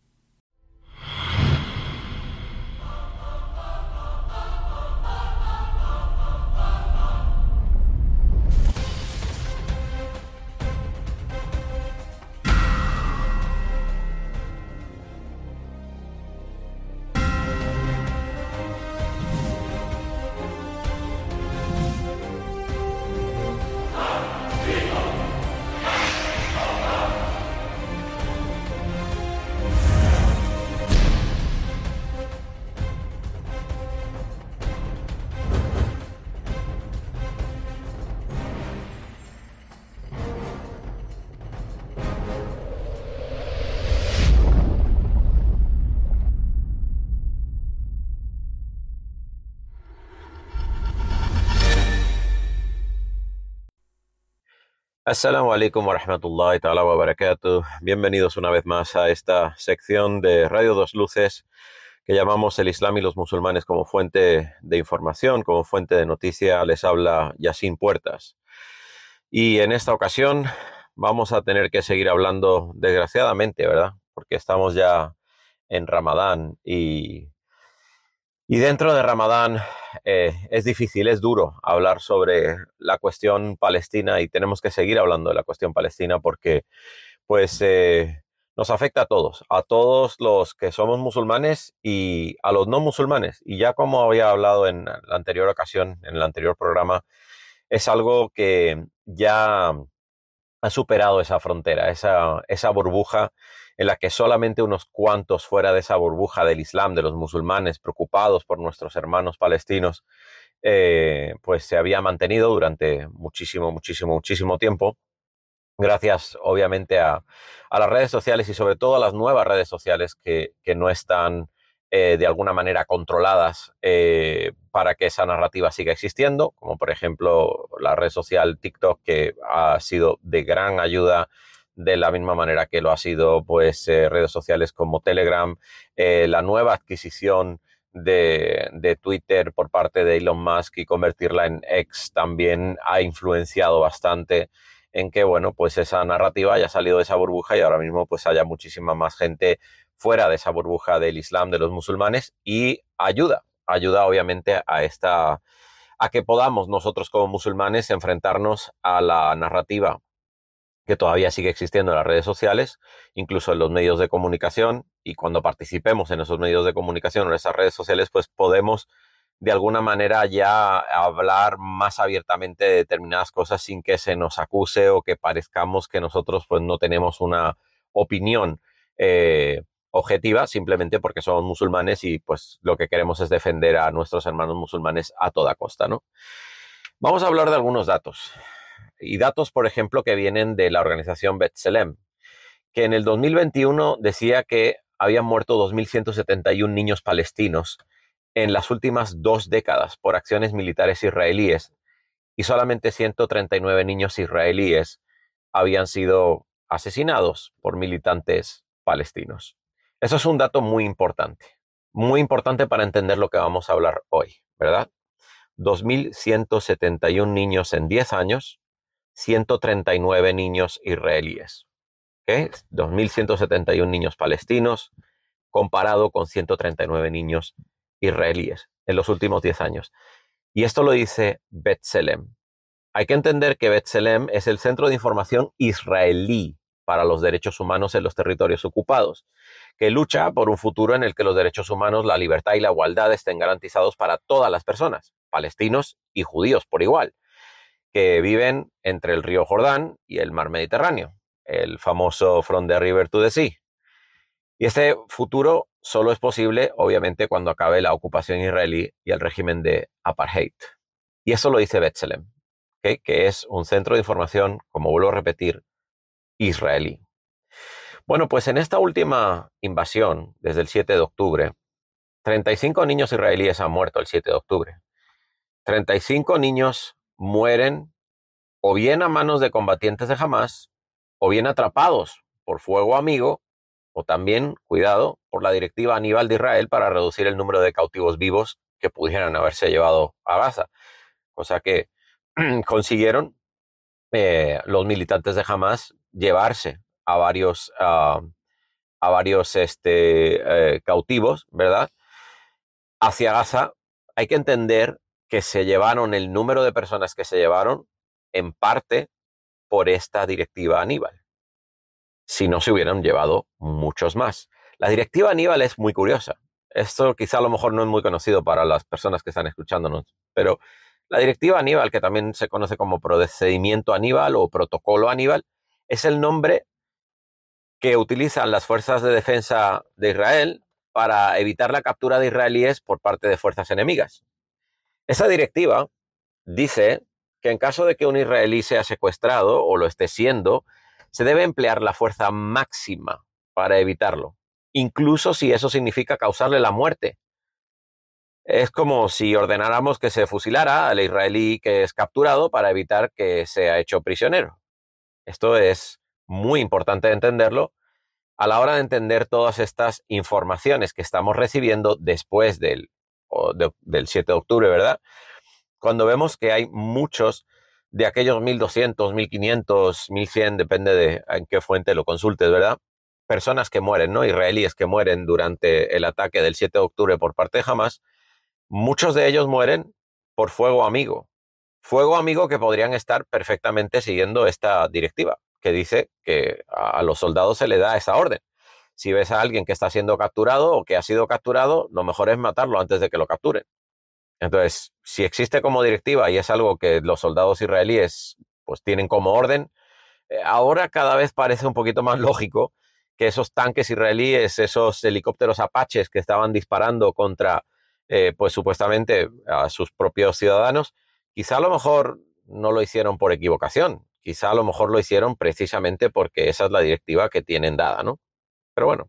Speaker 12: Assalamu alaikum wa rahmatullahi ta'ala wa barakatuh. Bienvenidos una vez más a esta sección de Radio Dos Luces que llamamos El Islam y los musulmanes como fuente de información, como fuente de noticia. Les habla Yacine Puertas. Y en esta ocasión vamos a tener que seguir hablando, desgraciadamente, ¿verdad? Porque estamos ya en Ramadán y, y dentro de Ramadán eh, es difícil, es duro hablar sobre la cuestión palestina y tenemos que seguir hablando de la cuestión palestina porque pues eh, nos afecta a todos, a todos los que somos musulmanes y a los no musulmanes. Y ya como había hablado en la anterior ocasión, en el anterior programa, es algo que ya ha superado esa frontera, esa, esa burbuja en la que solamente unos cuantos fuera de esa burbuja del Islam, de los musulmanes preocupados por nuestros hermanos palestinos, eh, pues se había mantenido durante muchísimo, muchísimo, muchísimo tiempo, gracias obviamente a, a las redes sociales y sobre todo a las nuevas redes sociales que, que no están eh, de alguna manera controladas eh, para que esa narrativa siga existiendo, como por ejemplo la red social TikTok, que ha sido de gran ayuda de la misma manera que lo ha sido pues eh, redes sociales como Telegram, eh, la nueva adquisición de, de Twitter por parte de Elon Musk y convertirla en X también ha influenciado bastante en que, bueno, pues esa narrativa haya salido de esa burbuja y ahora mismo pues haya muchísima más gente fuera de esa burbuja del Islam, de los musulmanes, y ayuda, ayuda obviamente a esta, a que podamos nosotros como musulmanes enfrentarnos a la narrativa que todavía sigue existiendo en las redes sociales, incluso en los medios de comunicación, y cuando participemos en esos medios de comunicación o en esas redes sociales, pues podemos de alguna manera ya hablar más abiertamente de determinadas cosas sin que se nos acuse o que parezcamos que nosotros pues no tenemos una opinión eh, objetiva, simplemente porque somos musulmanes y pues lo que queremos es defender a nuestros hermanos musulmanes a toda costa, ¿no? Vamos a hablar de algunos datos. Y datos, por ejemplo, que vienen de la organización B'Tselem, que en el dos mil veintiuno decía que habían muerto dos mil ciento setenta y uno niños palestinos en las últimas dos décadas por acciones militares israelíes y solamente ciento treinta y nueve niños israelíes habían sido asesinados por militantes palestinos. Eso es un dato muy importante, muy importante para entender lo que vamos a hablar hoy, ¿verdad? dos mil ciento setenta y uno niños en diez años, ciento treinta y nueve niños israelíes. ¿Okay? dos mil ciento setenta y uno niños palestinos comparado con ciento treinta y nueve niños israelíes en los últimos diez años. Y esto lo dice B'Tselem. Hay que entender que B'Tselem es el centro de información israelí para los derechos humanos en los territorios ocupados, que lucha por un futuro en el que los derechos humanos, la libertad y la igualdad estén garantizados para todas las personas, palestinos y judíos por igual, que viven entre el río Jordán y el mar Mediterráneo, el famoso From the River to the Sea. Y este futuro solo es posible, obviamente, cuando acabe la ocupación israelí y el régimen de apartheid. Y eso lo dice B'Tselem, ¿okay? Que es un centro de información, como vuelvo a repetir, israelí. Bueno, pues en esta última invasión, desde el siete de octubre, treinta y cinco niños israelíes han muerto el siete de octubre. treinta y cinco niños mueren o bien a manos de combatientes de Hamás, o bien atrapados por fuego amigo o también, cuidado, por la directiva Aníbal de Israel para reducir el número de cautivos vivos que pudieran haberse llevado a Gaza. Cosa que consiguieron eh, los militantes de Hamas llevarse a varios, uh, a varios este, eh, cautivos, ¿verdad? Hacia Gaza. Hay que entender que se llevaron el número de personas que se llevaron en parte por esta directiva Aníbal. Si no se hubieran llevado muchos más. La directiva Aníbal es muy curiosa. Esto quizá a lo mejor no es muy conocido para las personas que están escuchándonos, pero la directiva Aníbal, que también se conoce como procedimiento Aníbal o protocolo Aníbal, es el nombre que utilizan las fuerzas de defensa de Israel para evitar la captura de israelíes por parte de fuerzas enemigas. Esa directiva dice que en caso de que un israelí sea secuestrado o lo esté siendo, se debe emplear la fuerza máxima para evitarlo, incluso si eso significa causarle la muerte. Es como si ordenáramos que se fusilara al israelí que es capturado para evitar que sea hecho prisionero. Esto es muy importante entenderlo a la hora de entender todas estas informaciones que estamos recibiendo después del, o de, del siete de octubre, ¿verdad? Cuando vemos que hay muchos de aquellos mil doscientos, mil quinientos, mil cien, depende de en qué fuente lo consultes, ¿verdad? Personas que mueren, ¿no? Israelíes que mueren durante el ataque del siete de octubre por parte de Hamas. Muchos de ellos mueren por fuego amigo. Fuego amigo que podrían estar perfectamente siguiendo esta directiva, que dice que a los soldados se le da esa orden. Si ves a alguien que está siendo capturado o que ha sido capturado, lo mejor es matarlo antes de que lo capturen. Entonces, si existe como directiva y es algo que los soldados israelíes pues tienen como orden, eh, ahora cada vez parece un poquito más lógico que esos tanques israelíes, esos helicópteros Apaches que estaban disparando contra Eh, pues supuestamente a sus propios ciudadanos, quizá a lo mejor no lo hicieron por equivocación, quizá a lo mejor lo hicieron precisamente porque esa es la directiva que tienen dada, ¿no? Pero bueno,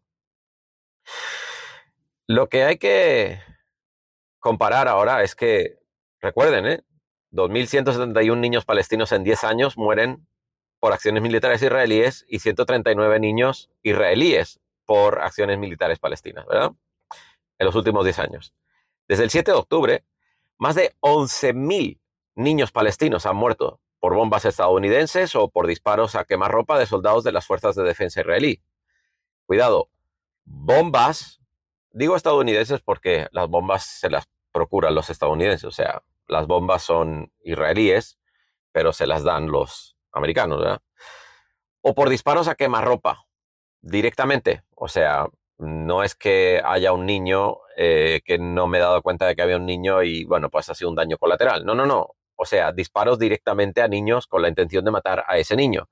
Speaker 12: lo que hay que comparar ahora es que, recuerden, ¿eh? dos mil ciento setenta y uno niños palestinos en diez años mueren por acciones militares israelíes y ciento treinta y nueve niños israelíes por acciones militares palestinas, ¿verdad? En los últimos diez años. Desde el siete de octubre, más de once mil niños palestinos han muerto por bombas estadounidenses o por disparos a quemarropa de soldados de las fuerzas de defensa israelí. Cuidado, bombas, digo estadounidenses porque las bombas se las procuran los estadounidenses, o sea, las bombas son israelíes, pero se las dan los americanos, ¿verdad? O por disparos a quemarropa, directamente, o sea, no es que haya un niño eh, que no me he dado cuenta de que había un niño y, bueno, pues ha sido un daño colateral. No, no, no. O sea, disparos directamente a niños con la intención de matar a ese niño.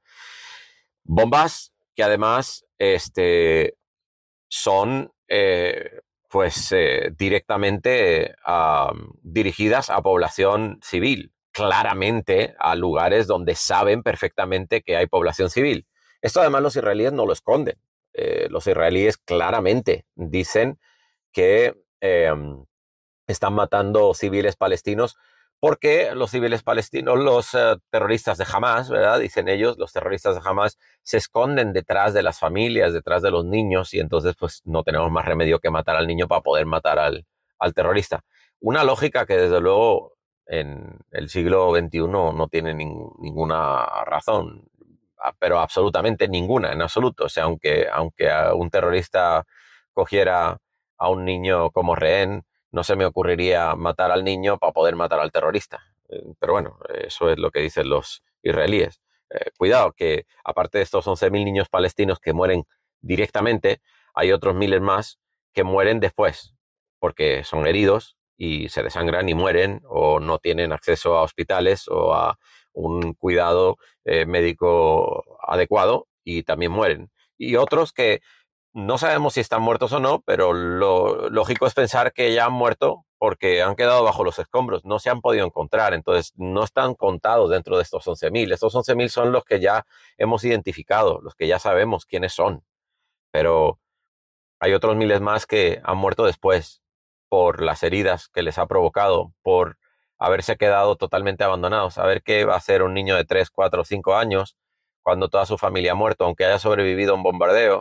Speaker 12: Bombas que además este, son, eh, pues, eh, directamente uh, dirigidas a población civil. Claramente a lugares donde saben perfectamente que hay población civil. Esto además los israelíes no lo esconden. Eh, los israelíes claramente dicen que eh, están matando civiles palestinos porque los civiles palestinos, los uh, terroristas de Hamas, ¿verdad? Dicen ellos, los terroristas de Hamas se esconden detrás de las familias, detrás de los niños y entonces pues no tenemos más remedio que matar al niño para poder matar al, al terrorista. Una lógica que desde luego en el siglo veintiuno no tiene nin, ninguna razón, pero absolutamente ninguna, en absoluto. O sea, aunque, aunque un terrorista cogiera a un niño como rehén, no se me ocurriría matar al niño para poder matar al terrorista. Pero bueno, eso es lo que dicen los israelíes. Eh, cuidado, que aparte de estos once mil niños palestinos que mueren directamente, hay otros miles más que mueren después, porque son heridos y se desangran y mueren o no tienen acceso a hospitales o a un cuidado eh, médico adecuado y también mueren. Y otros que no sabemos si están muertos o no, pero lo lógico es pensar que ya han muerto porque han quedado bajo los escombros, no se han podido encontrar, entonces no están contados dentro de estos once mil. Estos once mil son los que ya hemos identificado, los que ya sabemos quiénes son, pero hay otros miles más que han muerto después por las heridas que les ha provocado, por haberse quedado totalmente abandonados. A ver qué va a hacer un niño de tres, cuatro, cinco años cuando toda su familia ha muerto, aunque haya sobrevivido a un bombardeo,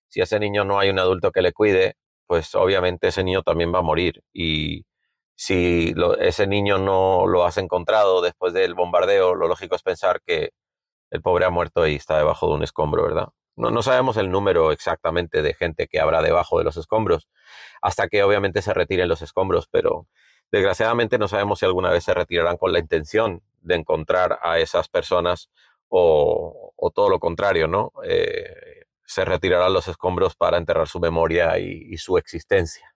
Speaker 12: si ese niño no hay un adulto que le cuide, pues obviamente ese niño también va a morir. Y si lo, ese niño no lo has encontrado después del bombardeo, lo lógico es pensar que el pobre ha muerto y está debajo de un escombro, ¿verdad? No, no sabemos el número exactamente de gente que habrá debajo de los escombros, hasta que obviamente se retiren los escombros, pero desgraciadamente no sabemos si alguna vez se retirarán con la intención de encontrar a esas personas o, o todo lo contrario, ¿no? Eh, se retirarán los escombros para enterrar su memoria y, y su existencia.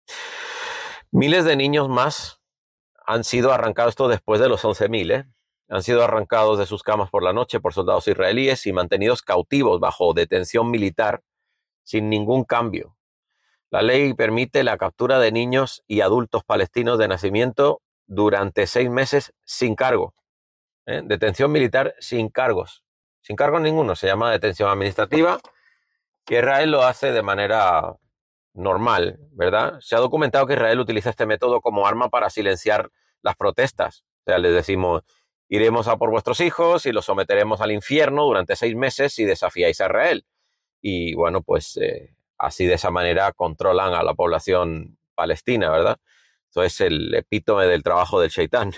Speaker 12: Miles de niños más han sido arrancados, esto después de los once mil, ¿eh? Han sido arrancados de sus camas por la noche por soldados israelíes y mantenidos cautivos bajo detención militar sin ningún cambio. La ley permite la captura de niños y adultos palestinos de nacimiento durante seis meses sin cargo. ¿Eh? Detención militar sin cargos. Sin cargos ninguno. Se llama detención administrativa y Israel lo hace de manera normal, ¿verdad? Se ha documentado que Israel utiliza este método como arma para silenciar las protestas. O sea, les decimos, iremos a por vuestros hijos y los someteremos al infierno durante seis meses si desafíais a Israel. Y bueno, pues eh, así de esa manera controlan a la población palestina, ¿verdad? Esto es el epítome del trabajo del Shaitán.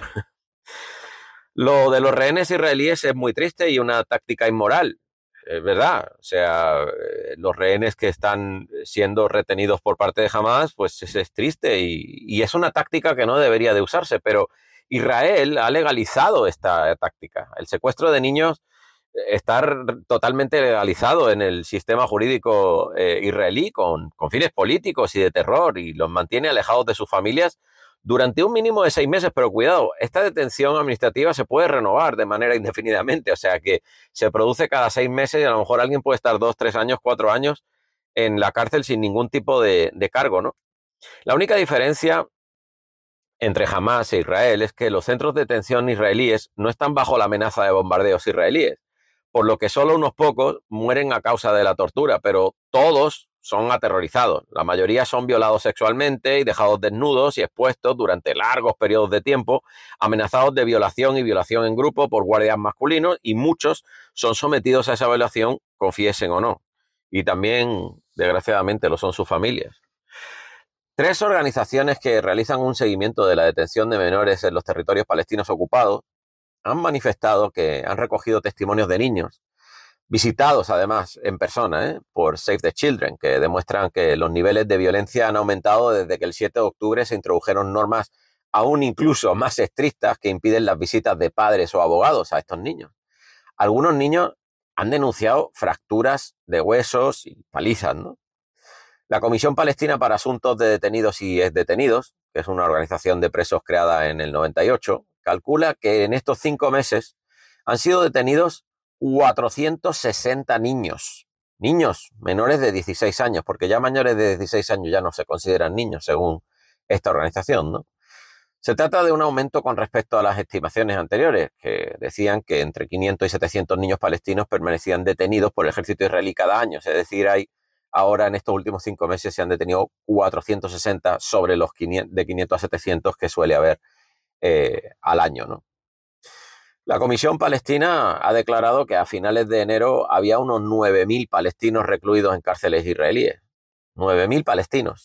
Speaker 12: Lo de los rehenes israelíes es muy triste y una táctica inmoral, ¿verdad? O sea, los rehenes que están siendo retenidos por parte de Hamas, pues es, es triste y, y es una táctica que no debería de usarse, pero Israel ha legalizado esta táctica. El secuestro de niños está totalmente legalizado en el sistema jurídico eh, israelí con, con fines políticos y de terror y los mantiene alejados de sus familias durante un mínimo de seis meses. Pero cuidado, esta detención administrativa se puede renovar de manera indefinidamente, o sea que se produce cada seis meses y a lo mejor alguien puede estar dos, tres años, cuatro años en la cárcel sin ningún tipo de, de cargo, ¿no? La única diferencia entre Hamas e Israel es que los centros de detención israelíes no están bajo la amenaza de bombardeos israelíes, por lo que solo unos pocos mueren a causa de la tortura, pero todos son aterrorizados. La mayoría son violados sexualmente y dejados desnudos y expuestos durante largos periodos de tiempo, amenazados de violación y violación en grupo por guardias masculinos, y muchos son sometidos a esa violación, confiesen o no. Y también, desgraciadamente, lo son sus familias. Tres organizaciones que realizan un seguimiento de la detención de menores en los territorios palestinos ocupados han manifestado que han recogido testimonios de niños, visitados además en persona ¿eh? por Save the Children, que demuestran que los niveles de violencia han aumentado desde que el siete de octubre se introdujeron normas aún incluso más estrictas que impiden las visitas de padres o abogados a estos niños. Algunos niños han denunciado fracturas de huesos y palizas, ¿no? La Comisión Palestina para Asuntos de Detenidos y Exdetenidos, que es una organización de presos creada en el noventa y ocho, calcula que en estos cinco meses han sido detenidos cuatrocientos sesenta niños. Niños menores de dieciséis años, porque ya mayores de dieciséis años ya no se consideran niños, según esta organización, ¿no? Se trata de un aumento con respecto a las estimaciones anteriores, que decían que entre quinientos y setecientos niños palestinos permanecían detenidos por el ejército israelí cada año. Es decir, hay ahora en estos últimos cinco meses se han detenido cuatrocientos sesenta sobre los quinientos, de quinientos a setecientos que suele haber eh, al año, ¿no? La Comisión Palestina ha declarado que a finales de enero había unos nueve mil palestinos recluidos en cárceles israelíes. nueve mil palestinos.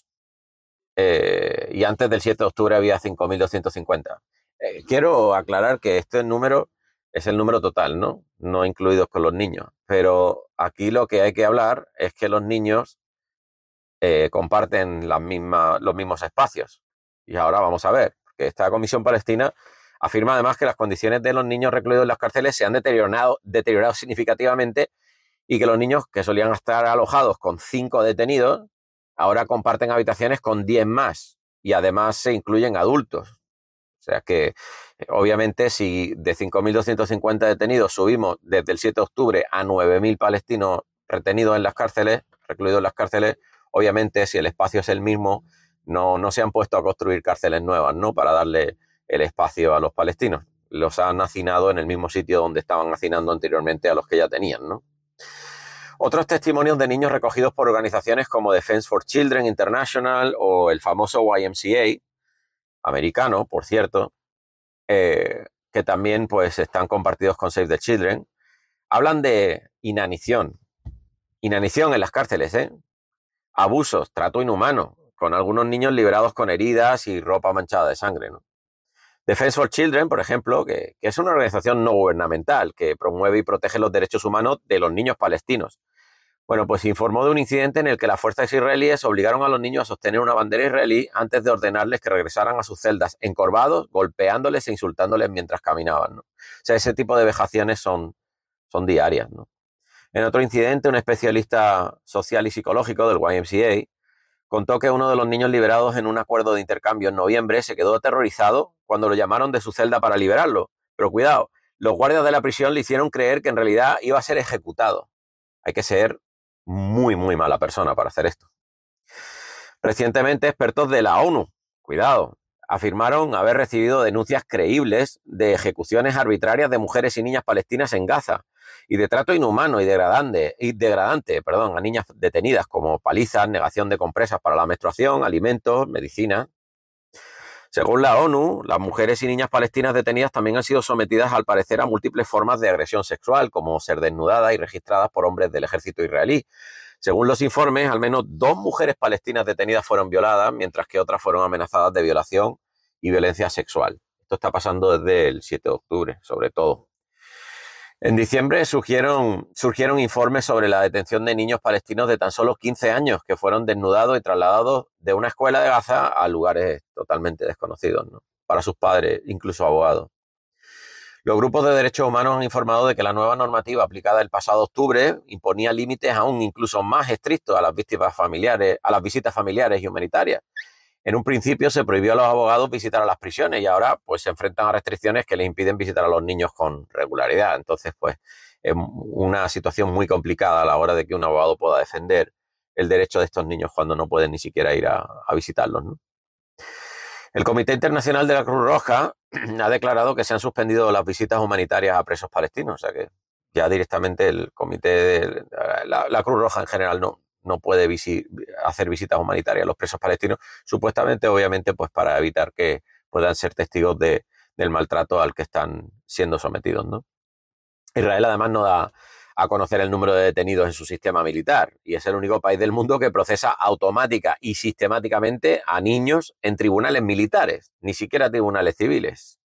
Speaker 12: Eh, y antes del siete de octubre había cinco mil doscientos cincuenta. Eh, quiero aclarar que este número es el número total, ¿no? No incluidos con los niños. Pero aquí lo que hay que hablar es que los niños eh, comparten las mismas, los mismos espacios. Y ahora vamos a ver, porque esta Comisión Palestina afirma además que las condiciones de los niños recluidos en las cárceles se han deteriorado, deteriorado significativamente y que los niños que solían estar alojados con cinco detenidos ahora comparten habitaciones con diez más y además se incluyen adultos. O sea que, obviamente, si de cinco mil doscientos cincuenta detenidos subimos desde el siete de octubre a nueve mil palestinos retenidos en las cárceles, recluidos en las cárceles, obviamente, si el espacio es el mismo, no, no se han puesto a construir cárceles nuevas, ¿no? Para darle el espacio a los palestinos. Los han hacinado en el mismo sitio donde estaban hacinando anteriormente a los que ya tenían, ¿no? Otros testimonios de niños recogidos por organizaciones como Defense for Children International o el famoso Y M C A, americano, por cierto, eh, que también pues están compartidos con Save the Children, hablan de inanición. Inanición en las cárceles, ¿eh? Abusos, trato inhumano, con algunos niños liberados con heridas y ropa manchada de sangre, ¿no? Defense for Children, por ejemplo, que, que es una organización no gubernamental que promueve y protege los derechos humanos de los niños palestinos. Bueno, pues informó de un incidente en el que las fuerzas israelíes obligaron a los niños a sostener una bandera israelí antes de ordenarles que regresaran a sus celdas, encorvados, golpeándoles e insultándoles mientras caminaban, ¿no? O sea, ese tipo de vejaciones son, son diarias, ¿no? En otro incidente, un especialista social y psicológico del Y M C A contó que uno de los niños liberados en un acuerdo de intercambio en noviembre se quedó aterrorizado cuando lo llamaron de su celda para liberarlo. Pero cuidado, los guardias de la prisión le hicieron creer que en realidad iba a ser ejecutado. Hay que ser muy, muy mala persona para hacer esto. Recientemente, expertos de la ONU, cuidado, afirmaron haber recibido denuncias creíbles de ejecuciones arbitrarias de mujeres y niñas palestinas en Gaza y de trato inhumano y degradante, y degradante perdón, a niñas detenidas, como palizas, negación de compresas para la menstruación, alimentos, medicina. Según la ONU, las mujeres y niñas palestinas detenidas también han sido sometidas, al parecer, a múltiples formas de agresión sexual, como ser desnudadas y registradas por hombres del ejército israelí. Según los informes, al menos dos mujeres palestinas detenidas fueron violadas, mientras que otras fueron amenazadas de violación y violencia sexual. Esto está pasando desde el siete de octubre, sobre todo. En diciembre surgieron, surgieron informes sobre la detención de niños palestinos de tan solo quince años que fueron desnudados y trasladados de una escuela de Gaza a lugares totalmente desconocidos, ¿no? Para sus padres, incluso abogados. Los grupos de derechos humanos han informado de que la nueva normativa aplicada el pasado octubre imponía límites aún incluso más estrictos a las víctimas familiares, a las visitas familiares y humanitarias. En un principio se prohibió a los abogados visitar a las prisiones y ahora pues se enfrentan a restricciones que les impiden visitar a los niños con regularidad. Entonces, pues es una situación muy complicada a la hora de que un abogado pueda defender el derecho de estos niños cuando no pueden ni siquiera ir a, a visitarlos, ¿no? El Comité Internacional de la Cruz Roja ha declarado que se han suspendido las visitas humanitarias a presos palestinos, o sea que ya directamente el Comité de la, la Cruz Roja en general no no puede visi- hacer visitas humanitarias a los presos palestinos, supuestamente, obviamente, pues para evitar que puedan ser testigos de, del maltrato al que están siendo sometidos, ¿no? Israel, además, no da a conocer el número de detenidos en su sistema militar y es el único país del mundo que procesa automática y sistemáticamente a niños en tribunales militares, ni siquiera tribunales civiles.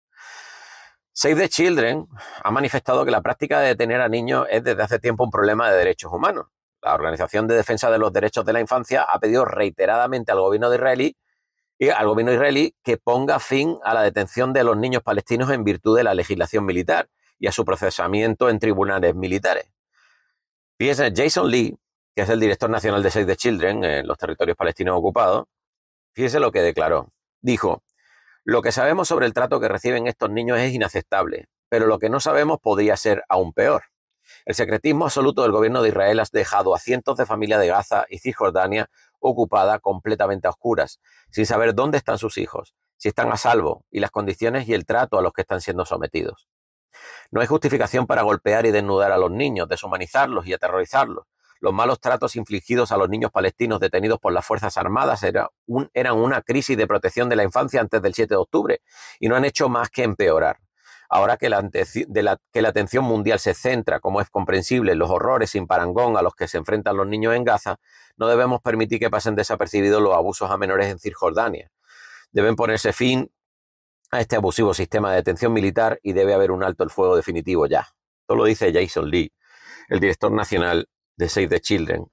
Speaker 12: Save the Children ha manifestado que la práctica de detener a niños es desde hace tiempo un problema de derechos humanos. La Organización de Defensa de los Derechos de la Infancia ha pedido reiteradamente al gobierno de israelí y al gobierno israelí que ponga fin a la detención de los niños palestinos en virtud de la legislación militar y a su procesamiento en tribunales militares. Fíjese, Jason Lee, que es el director nacional de Save the Children en los territorios palestinos ocupados, fíjese lo que declaró. Dijo: lo que sabemos sobre el trato que reciben estos niños es inaceptable, pero lo que no sabemos podría ser aún peor. El secretismo absoluto del gobierno de Israel ha dejado a cientos de familias de Gaza y Cisjordania ocupada completamente a oscuras, sin saber dónde están sus hijos, si están a salvo y las condiciones y el trato a los que están siendo sometidos. No hay justificación para golpear y desnudar a los niños, deshumanizarlos y aterrorizarlos. Los malos tratos infligidos a los niños palestinos detenidos por las Fuerzas Armadas era un, eran una crisis de protección de la infancia antes del siete de octubre y no han hecho más que empeorar. Ahora que la, de la, que la atención mundial se centra, como es comprensible, en los horrores sin parangón a los que se enfrentan los niños en Gaza, no debemos permitir que pasen desapercibidos los abusos a menores en Cisjordania. Deben ponerse fin a este abusivo sistema de detención militar y debe haber un alto el fuego definitivo ya. Esto lo dice Jason Lee, el director nacional de Save the Children.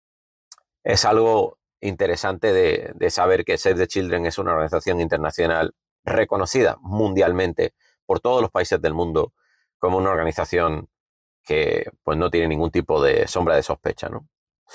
Speaker 12: Es algo interesante de, de saber que Save the Children es una organización internacional reconocida mundialmente por todos los países del mundo como una organización que pues no tiene ningún tipo de sombra de sospecha, ¿no?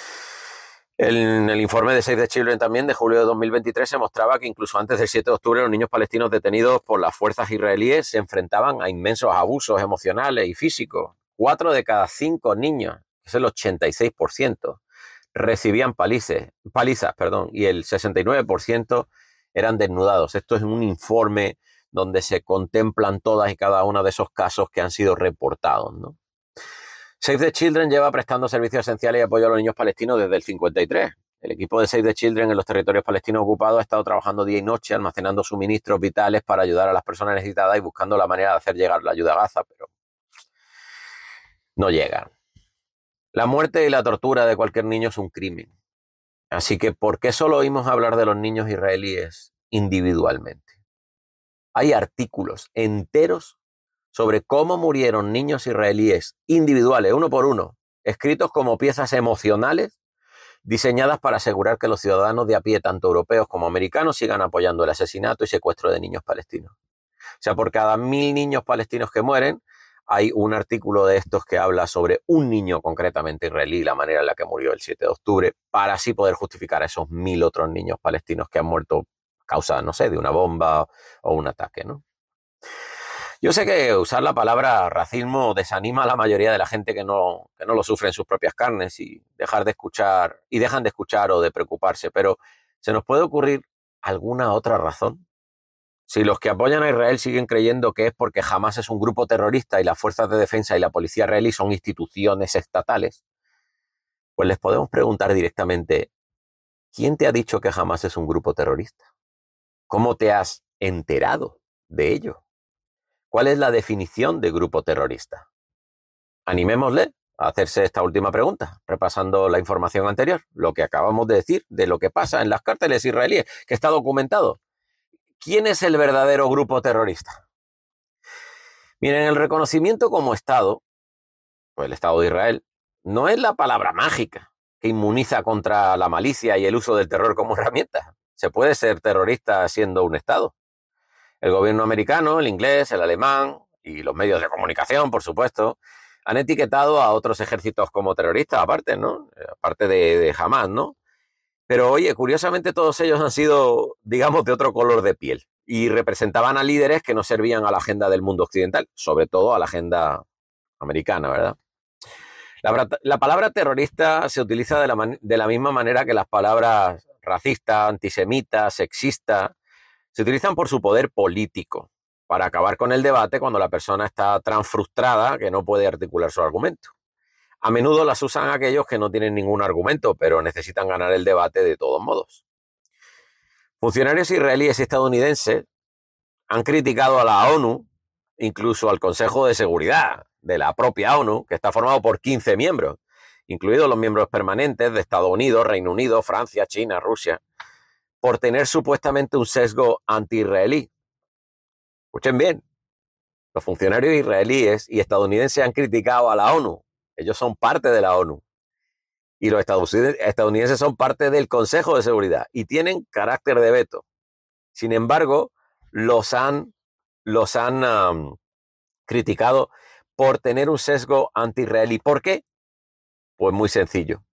Speaker 12: En el informe de Save the Children también de julio de dos mil veintitrés se mostraba que incluso antes del siete de octubre los niños palestinos detenidos por las fuerzas israelíes se enfrentaban a inmensos abusos emocionales y físicos. Cuatro de cada cinco niños, que es el ochenta y seis por ciento, recibían palices, palizas, perdón, y el sesenta y nueve por ciento eran desnudados. Esto es un informe donde se contemplan todas y cada uno de esos casos que han sido reportados, ¿no? Save the Children lleva prestando servicios esenciales y apoyo a los niños palestinos desde el cincuenta y tres. El equipo de Save the Children en los territorios palestinos ocupados ha estado trabajando día y noche, almacenando suministros vitales para ayudar a las personas necesitadas y buscando la manera de hacer llegar la ayuda a Gaza, pero no llegan. La muerte y la tortura de cualquier niño es un crimen. Así que, ¿por qué solo oímos hablar de los niños israelíes individualmente? Hay artículos enteros sobre cómo murieron niños israelíes individuales, uno por uno, escritos como piezas emocionales diseñadas para asegurar que los ciudadanos de a pie, tanto europeos como americanos, sigan apoyando el asesinato y secuestro de niños palestinos. O sea, por cada mil niños palestinos que mueren, hay un artículo de estos que habla sobre un niño concretamente israelí, la manera en la que murió el siete de octubre, para así poder justificar a esos mil otros niños palestinos que han muerto a causa, no sé, de una bomba o un ataque, ¿no? Yo sé que usar la palabra racismo desanima a la mayoría de la gente que no, que no lo sufre en sus propias carnes y dejar de escuchar, y dejan de escuchar o de preocuparse, pero ¿se nos puede ocurrir alguna otra razón? Si los que apoyan a Israel siguen creyendo que es porque Hamás es un grupo terrorista y las fuerzas de defensa y la policía israelí son instituciones estatales, pues les podemos preguntar directamente, ¿quién te ha dicho que Hamás es un grupo terrorista? ¿Cómo te has enterado de ello? ¿Cuál es la definición de grupo terrorista? Animémosle a hacerse esta última pregunta, repasando la información anterior, lo que acabamos de decir de lo que pasa en las cárceles israelíes, que está documentado. ¿Quién es el verdadero grupo terrorista? Miren, el reconocimiento como Estado, pues el Estado de Israel, no es la palabra mágica que inmuniza contra la malicia y el uso del terror como herramienta. Se puede ser terrorista siendo un Estado. El gobierno americano, el inglés, el alemán y los medios de comunicación, por supuesto, han etiquetado a otros ejércitos como terroristas, aparte, ¿no? Aparte de, de Hamás, ¿no? Pero oye, curiosamente todos ellos han sido, digamos, de otro color de piel y representaban a líderes que no servían a la agenda del mundo occidental, sobre todo a la agenda americana, ¿verdad? La, la palabra terrorista se utiliza de la, man, de la misma manera que las palabras racista, antisemita, sexista, se utilizan por su poder político, para acabar con el debate cuando la persona está tan frustrada que no puede articular su argumento. A menudo las usan aquellos que no tienen ningún argumento, pero necesitan ganar el debate de todos modos. Funcionarios israelíes y estadounidenses han criticado a la ONU, incluso al Consejo de Seguridad de la propia ONU, que está formado por quince miembros, incluidos los miembros permanentes de Estados Unidos, Reino Unido, Francia, China, Rusia, por tener supuestamente un sesgo anti-israelí. Escuchen bien, los funcionarios israelíes y estadounidenses han criticado a la ONU. Ellos son parte de la ONU. Y los estadounidenses son parte del Consejo de Seguridad y tienen carácter de veto. Sin embargo, los han, los han um, criticado por tener un sesgo anti-israelí. ¿Por qué? Pues muy sencillo.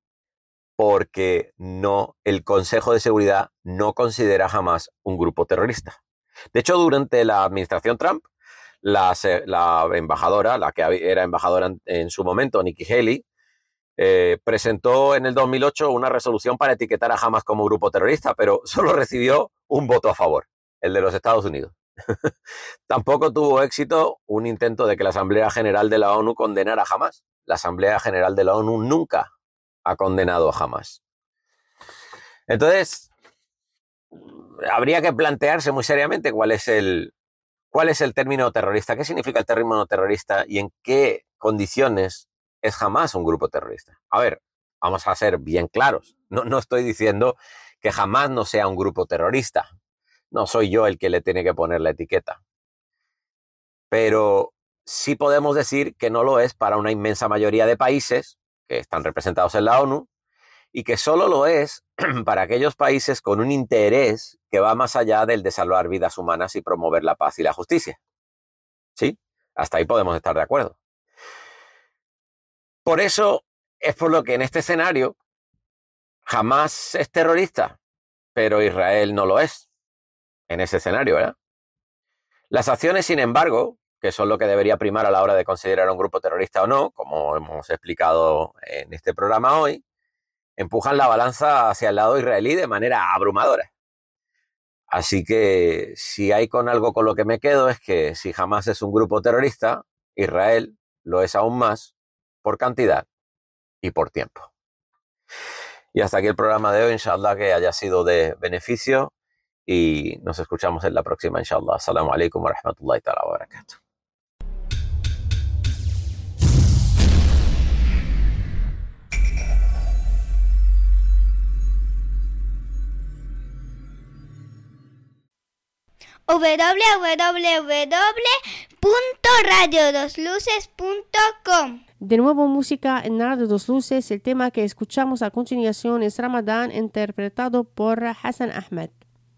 Speaker 12: Porque no, el Consejo de Seguridad no considera jamás un grupo terrorista. De hecho, durante la administración Trump, la, la embajadora, la que era embajadora en, en su momento, Nikki Haley, eh, presentó en el dos mil ocho una resolución para etiquetar a Hamás como grupo terrorista, pero solo recibió un voto a favor, el de los Estados Unidos. Tampoco tuvo éxito un intento de que la Asamblea General de la ONU condenara a Hamás. La Asamblea General de la ONU nunca ha condenado a Hamás. Entonces, habría que plantearse muy seriamente cuál es el, cuál es el término terrorista, qué significa el término terrorista y en qué condiciones es Hamás un grupo terrorista. A ver, vamos a ser bien claros. No, no estoy diciendo que Hamás no sea un grupo terrorista. No soy yo el que le tiene que poner la etiqueta. Pero sí podemos decir que no lo es para una inmensa mayoría de países que están representados en la ONU y que solo lo es para aquellos países con un interés que va más allá del de salvar vidas humanas y promover la paz y la justicia. ¿Sí? Hasta ahí podemos estar de acuerdo. Por eso es por lo que en este escenario Hamás es terrorista, pero Israel no lo es. En ese escenario, ¿verdad? Las acciones, sin embargo, que son lo que debería primar a la hora de considerar a un grupo terrorista o no, como hemos explicado en este programa hoy, empujan la balanza hacia el lado israelí de manera abrumadora. Así que si hay con algo con lo que me quedo es que si Hamás es un grupo terrorista, Israel lo es aún más por cantidad y por tiempo. Y hasta aquí el programa de hoy, inshallah que haya sido de beneficio y nos escuchamos en la próxima, inshallah. Assalamu alaikum wa rahmatullahi ta'ala wa barakatuh.
Speaker 6: w w w punto radio dos luces punto com.
Speaker 4: De nuevo música en Radio Dos Luces. El tema que escuchamos a continuación es Ramadán, interpretado por Hassan Ahmed.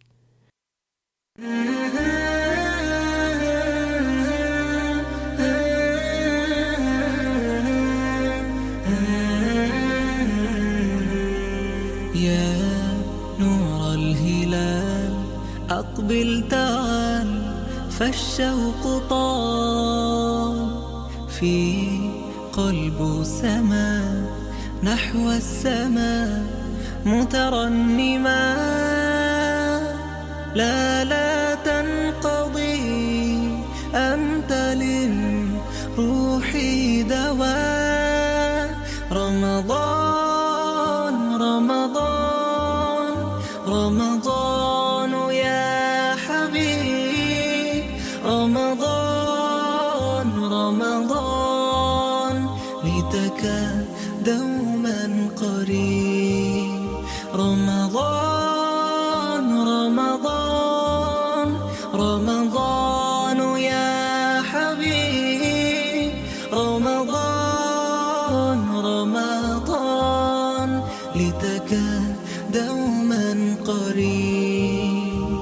Speaker 2: يا نور الهلال أقبل تعال فالشوق طال في قلب سما نحو السماء مترنما لا لا تنقضي أنت للروح دواء رمضان رمضان رمضان يا حبيب رمضان رمضان ليتك دوما قريب رمضان رمضان رمضان يا حبيب رمضان رمضان ليتك دوما قريب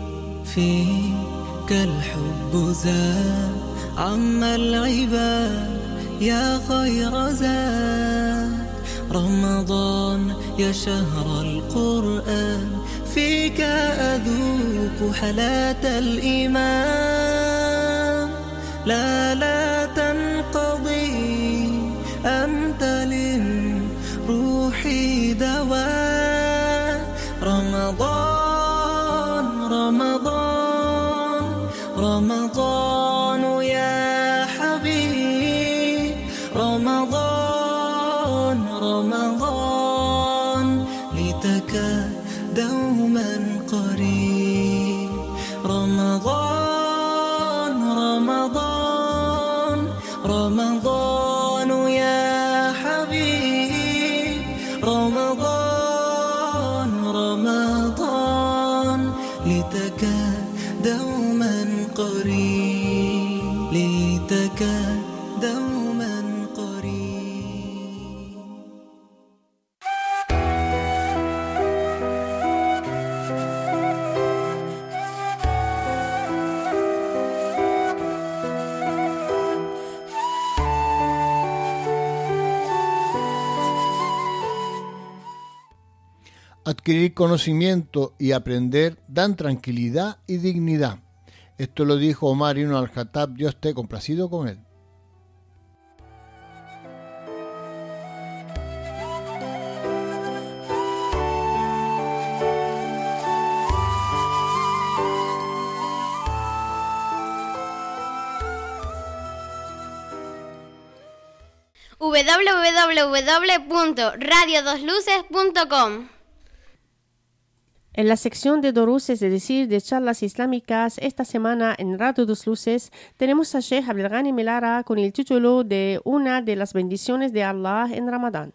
Speaker 2: فيك الحب زاد عم العباد يا خير زاد رمضان يا شهر القرآن فيك أذوق حلاوة الإيمان لا لا تنقضي أنت للروح دواء رمضان رمضان رمضان يا حبيب رمضان رمضان ليتك دوما قريب رمضان رمضان رمضان يا حبيب رمضان رمضان ليتك دوما قريب ليتك دوما قريب.
Speaker 3: Adquirir conocimiento y aprender dan tranquilidad y dignidad. Esto lo dijo Omar ibn al-Khattab, Dios esté complacido con él.
Speaker 13: w w w punto radio dos luces punto com.
Speaker 4: En la sección de Dorus, es decir, de charlas islámicas, esta semana en Radio Dos Luces tenemos a Sheikh Abdelghani Melara con el título de Una de las bendiciones de Allah en Ramadán.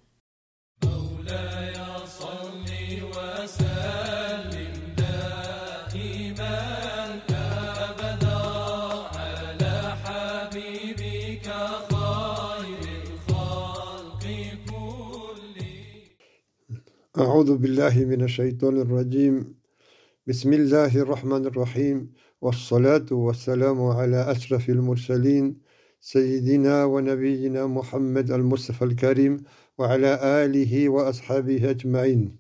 Speaker 14: أعوذ بالله من الشيطان الرجيم بسم الله الرحمن الرحيم والصلاة والسلام على أشرف المرسلين سيدنا ونبينا محمد المصطفى الكريم وعلى آله وأصحابه أجمعين.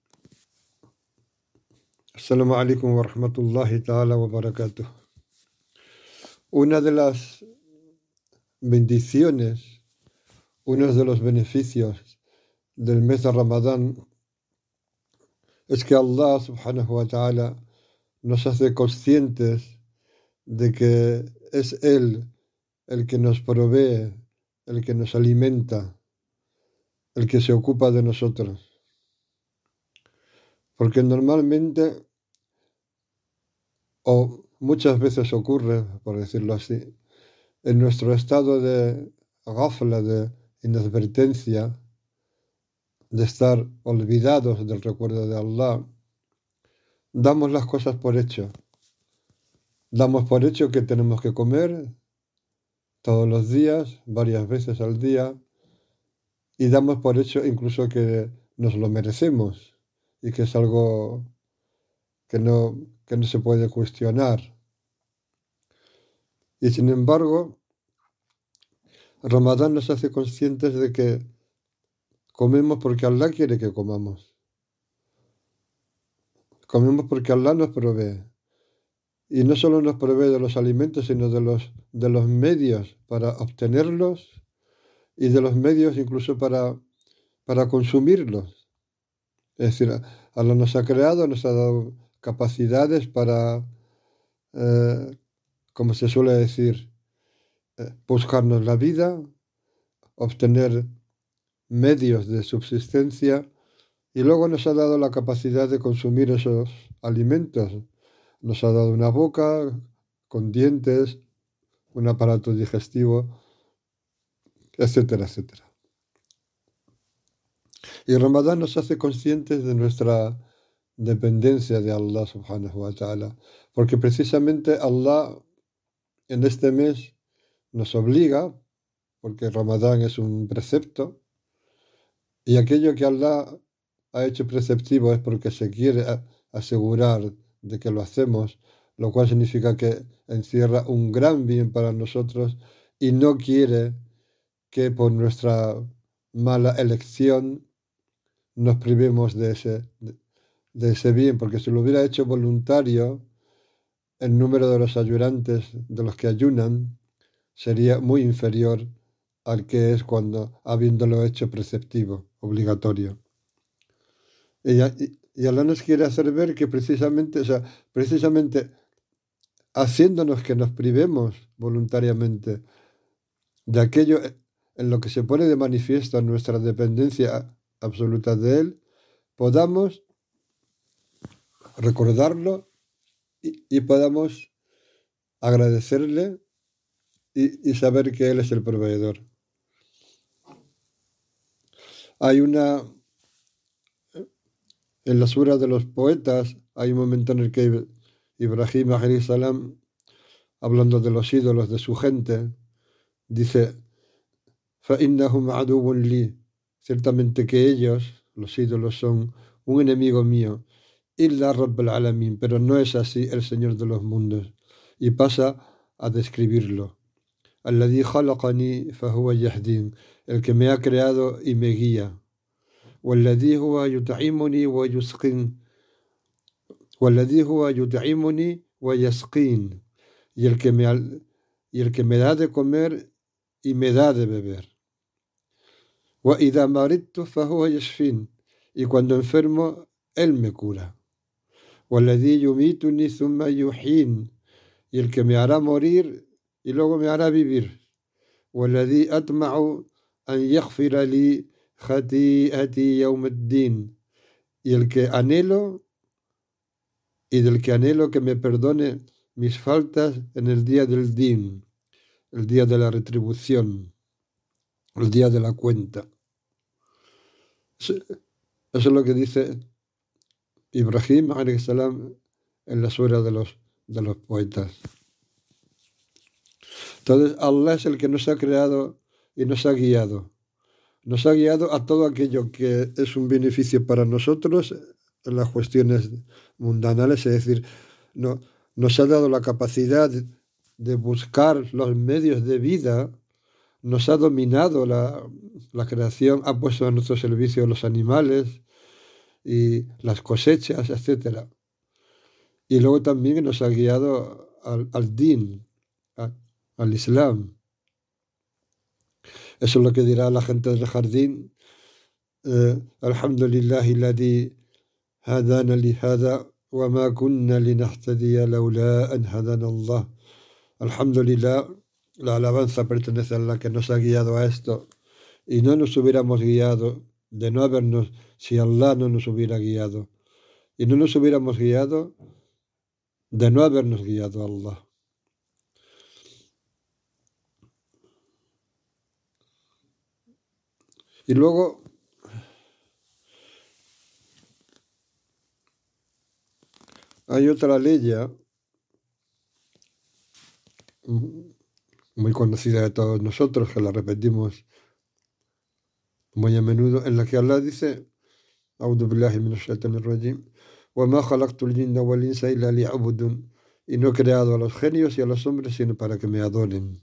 Speaker 14: السلام عليكم ورحمة الله تعالى وبركاته. Una de las bendiciones, uno de los beneficios del mes de Ramadán es que Allah subhanahu wa ta'ala nos hace conscientes de que es Él el que nos provee, el que nos alimenta, el que se ocupa de nosotros. Porque normalmente, o muchas veces ocurre, por decirlo así, en nuestro estado de ghafla, de inadvertencia, de estar olvidados del recuerdo de Allah, damos las cosas por hecho. damos por hecho que tenemos que comer todos los días, varias veces al día, y damos por hecho incluso que nos lo merecemos y que es algo que no, que no se puede cuestionar. Y sin embargo, Ramadán nos hace conscientes de que comemos porque Allah quiere que comamos. Comemos porque Allah nos provee. Y no solo nos provee de los alimentos, sino de los, de los medios para obtenerlos y de los medios incluso para, para consumirlos. Es decir, Allah nos ha creado, nos ha dado capacidades para, eh, como se suele decir, eh, buscarnos la vida, obtener medios de subsistencia, y luego nos ha dado la capacidad de consumir esos alimentos. Nos ha dado una boca con dientes, un aparato digestivo, etcétera, etcétera. Y Ramadán nos hace conscientes de nuestra dependencia de Allah subhanahu wa ta'ala, porque precisamente Allah en este mes nos obliga, porque Ramadán es un precepto, y aquello que Allah ha hecho preceptivo es porque se quiere asegurar de que lo hacemos, lo cual significa que encierra un gran bien para nosotros y no quiere que por nuestra mala elección nos privemos de ese, de, de ese bien, porque si lo hubiera hecho voluntario, el número de los ayunantes, de los que ayunan, sería muy inferior al que es cuando habiéndolo hecho preceptivo, obligatorio. Y, y, y Allah nos quiere hacer ver que precisamente, o sea, precisamente haciéndonos que nos privemos voluntariamente de aquello en lo que se pone de manifiesto nuestra dependencia absoluta de Él, podamos recordarlo y, y podamos agradecerle y, y saber que Él es el proveedor. Hay una, en la sura de los poetas, hay un momento en el que Ibrahim alayhi salam, hablando de los ídolos de su gente, dice: فَإِنَّهُمْ عَدُوٌ لِي, ciertamente que ellos, los ídolos, son un enemigo mío, إِلَّا رَبَّ الْعَالَمِينَ, pero no es así el Señor de los mundos. Y pasa a describirlo: الَّذِي خَلَقَنِي فَهُوَ يَهْدِينِ, el que me ha creado y me guía. وَالَّذِي هُوَ يُطْعِمُنِي وَيُسْقِينِ, وَالَّذِي هُوَ يُطْعِمُنِي وَيَسْقِينِ, y el que me y el que me da de comer y me da de beber. وَإِذَا مَرِضْتُ فَهُوَ يَشْفِينِ, y cuando enfermo, Él me cura. وَالَّذِي يُمِيتُنِي ثُمَّ يُحْيِينِ, y el que me hará morir y luego me hará vivir. وَالَّذِي أَطْمَعُ أَنْ يَغْفِرَ لِي خَطِيئَتِي يَوْمَ الدِّينِ, y el que anhelo y del que anhelo que me perdone mis faltas en el día del din, el día de la retribución, el día de la cuenta. Eso es lo que dice Ibrahim alayhi salam en la sura de los, de los poetas. Entonces, Allah es el que nos ha creado y nos ha guiado. Nos ha guiado a todo aquello que es un beneficio para nosotros en las cuestiones mundanales, es decir, no, nos ha dado la capacidad de buscar los medios de vida, nos ha dominado la, la creación, ha puesto a nuestro servicio los animales y las cosechas, etcétera. Y luego también nos ha guiado al, al din, a, al Islam. Eso es lo que dirá la gente del jardín: eh, Alhamdulillahi alladhi hadana li hada wa ma kunna linahtadiya lawla an hadana Allah. Alhamdulillah, la alabanza pertenece a la que nos ha guiado a esto, y no nos hubiéramos guiado de no habernos, si Allah no nos hubiera guiado, y no nos hubiéramos guiado de no habernos guiado a Allah. Y luego hay otra ley muy conocida de todos nosotros, que la repetimos muy a menudo, en la que Allah dice: A'udhu billahi minash shaitanir rajim, wa ma khalaqtul jinna wal insa illa liya'budun, y no he creado a los genios y a los hombres sino para que me adoren.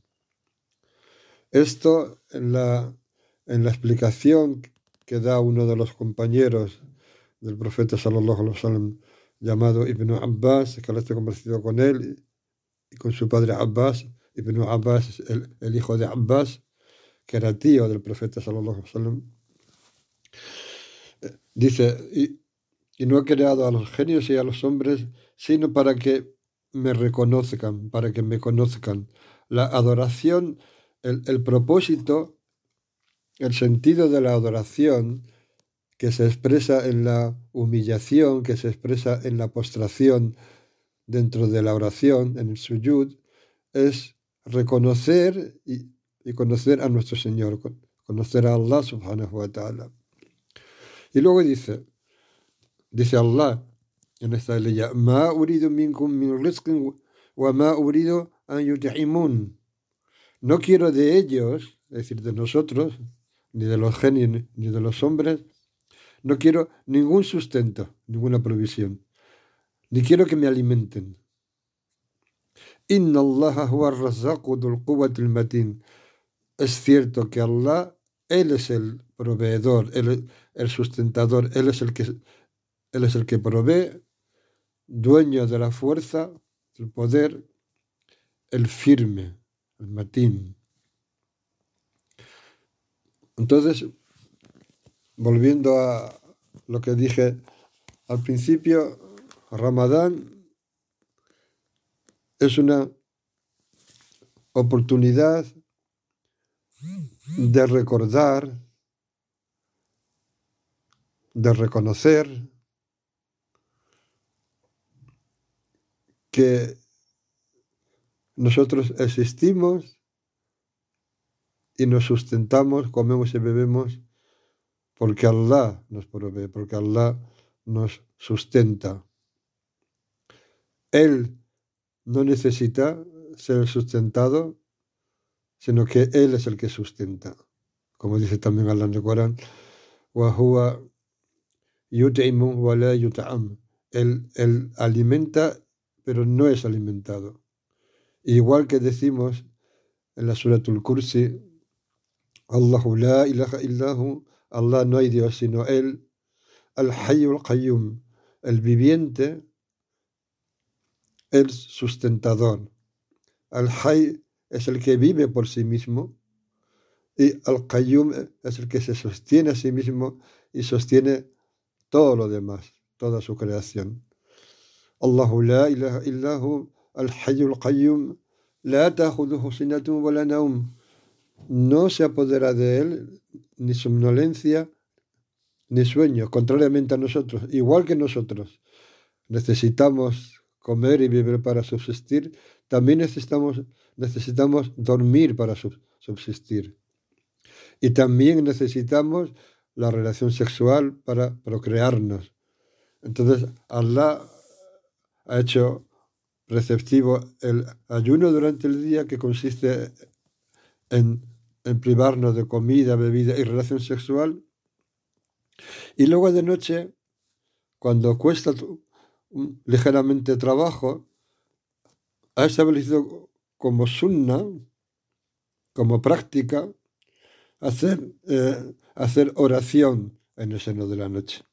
Speaker 14: Esto en la, en la explicación que da uno de los compañeros del profeta sallallahu alaihi wasallam, llamado Ibn Abbas, que ahora está conversado con él y con su padre Abbas. Ibn Abbas, el, el hijo de Abbas, que era tío del profeta sallallahu alaihi wasallam, dice: y, y no he creado a los genios y a los hombres sino para que me reconozcan, para que me conozcan. La adoración, el, el propósito, el sentido de la adoración, que se expresa en la humillación, que se expresa en la postración dentro de la oración, en el suyud, es reconocer y, y conocer a nuestro Señor, conocer a Allah subhanahu wa ta'ala. Y luego dice, dice Allah en esta ley: Ma uridu minkum min rizqin wa ma uridu an yut'imun. No quiero de ellos, es decir, de nosotros, ni de los genios, ni de los hombres, no quiero ningún sustento, ninguna provisión, ni quiero que me alimenten. Inna Allah huwa ar-razzaqu dhul quwwatil matin. Es cierto que Allah, Él es el proveedor, Él es el sustentador, Él es el que, Él es el que provee, dueño de la fuerza, el poder, el firme, el matín. Entonces, volviendo a lo que dije al principio, Ramadán es una oportunidad de recordar, de reconocer que nosotros existimos y nos sustentamos, comemos y bebemos porque Allah nos provee, porque Allah nos sustenta. Él no necesita ser sustentado, sino que Él es el que sustenta. Como dice también Allah en el Corán: wa huwa yut'imu wa la yut'am. Él, él alimenta, pero no es alimentado. Igual que decimos en la Suratul Kursi: Allahu la ilaha illahu, Allah no hay Dios sino Él, Al-Hayyul Qayyum, el viviente, el sustentador. Al-Hayy es el que vive por sí mismo y Al-Qayyum es el que se sostiene a sí mismo y sostiene todo lo demás, toda su creación. Allahu la ilaha illahu, Al-Hayyul Qayyum, la ta'khudhuhu sinatun wa la nawm. No se apodera de él ni somnolencia ni sueño, contrariamente a nosotros. Igual que nosotros necesitamos comer y beber para subsistir, también necesitamos, necesitamos dormir para subsistir. Y también necesitamos la relación sexual para procrearnos. Entonces, Allah ha hecho receptivo el ayuno durante el día, que consiste en, en privarnos de comida, bebida y relación sexual. Y luego de noche, cuando cuesta ligeramente trabajo, ha establecido como sunna, como práctica, hacer, eh, hacer oración en el seno de la noche.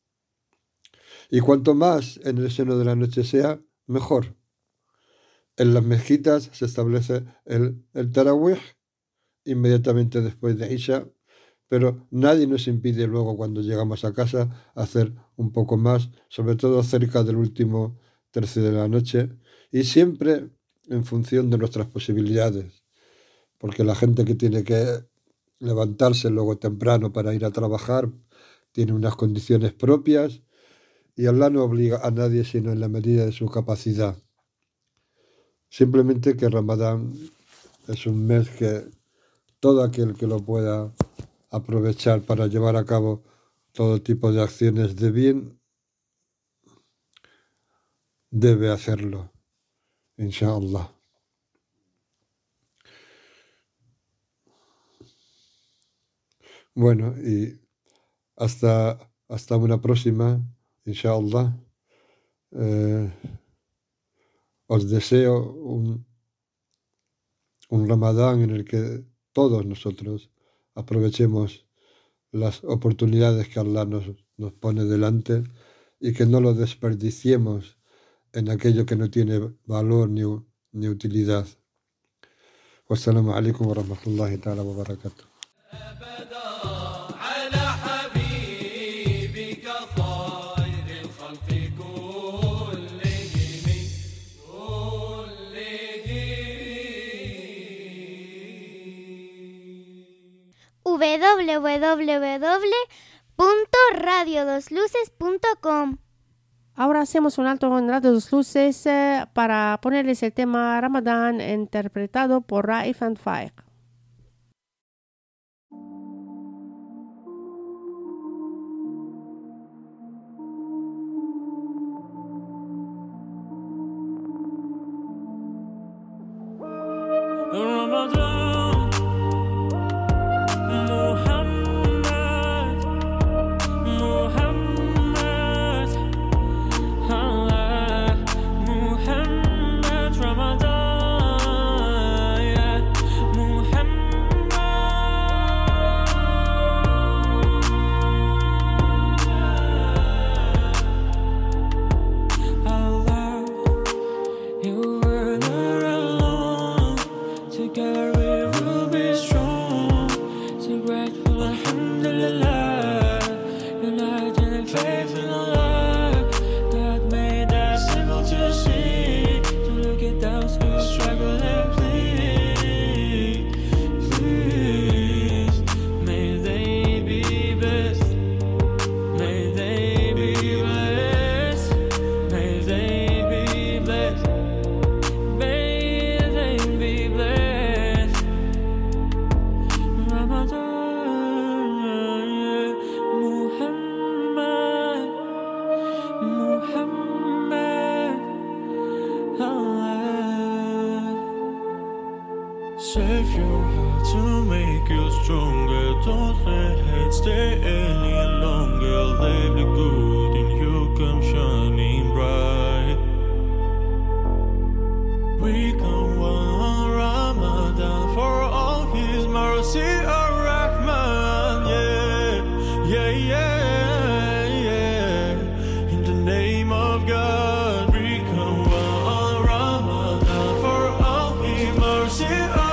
Speaker 14: Y cuanto más en el seno de la noche sea, mejor. En las mezquitas se establece el, el tarawih inmediatamente después de Isha, pero nadie nos impide luego, cuando llegamos a casa, hacer un poco más, sobre todo cerca del último tercio de la noche, y siempre en función de nuestras posibilidades, porque la gente que tiene que levantarse luego temprano para ir a trabajar tiene unas condiciones propias, y Allah no obliga a nadie sino en la medida de su capacidad. Simplemente que Ramadán es un mes que todo aquel que lo pueda aprovechar para llevar a cabo todo tipo de acciones de bien debe hacerlo, inshallah. Bueno, y hasta, hasta una próxima, inshallah. Eh, os deseo un, un Ramadán en el que todos nosotros aprovechemos las oportunidades que Allah nos, nos pone delante y que no lo desperdiciemos en aquello que no tiene valor ni, ni utilidad. Wassalamu alaikum wa rahmatullahi ta'ala wa barakatuh.
Speaker 6: doble u doble u doble u punto radio dos luces punto com.
Speaker 4: Ahora hacemos un alto en Radio Dos Luces eh, para ponerles el tema Ramadán interpretado por Raif and Faik.
Speaker 7: Save your heart to make you stronger. Don't let hate stay any longer. Leave the good in you come shining bright. We come one Ramadan for all His mercy, Ar-Rahman. Yeah, yeah, yeah, yeah. In the name of God, we come one Ramadan for all His mercy.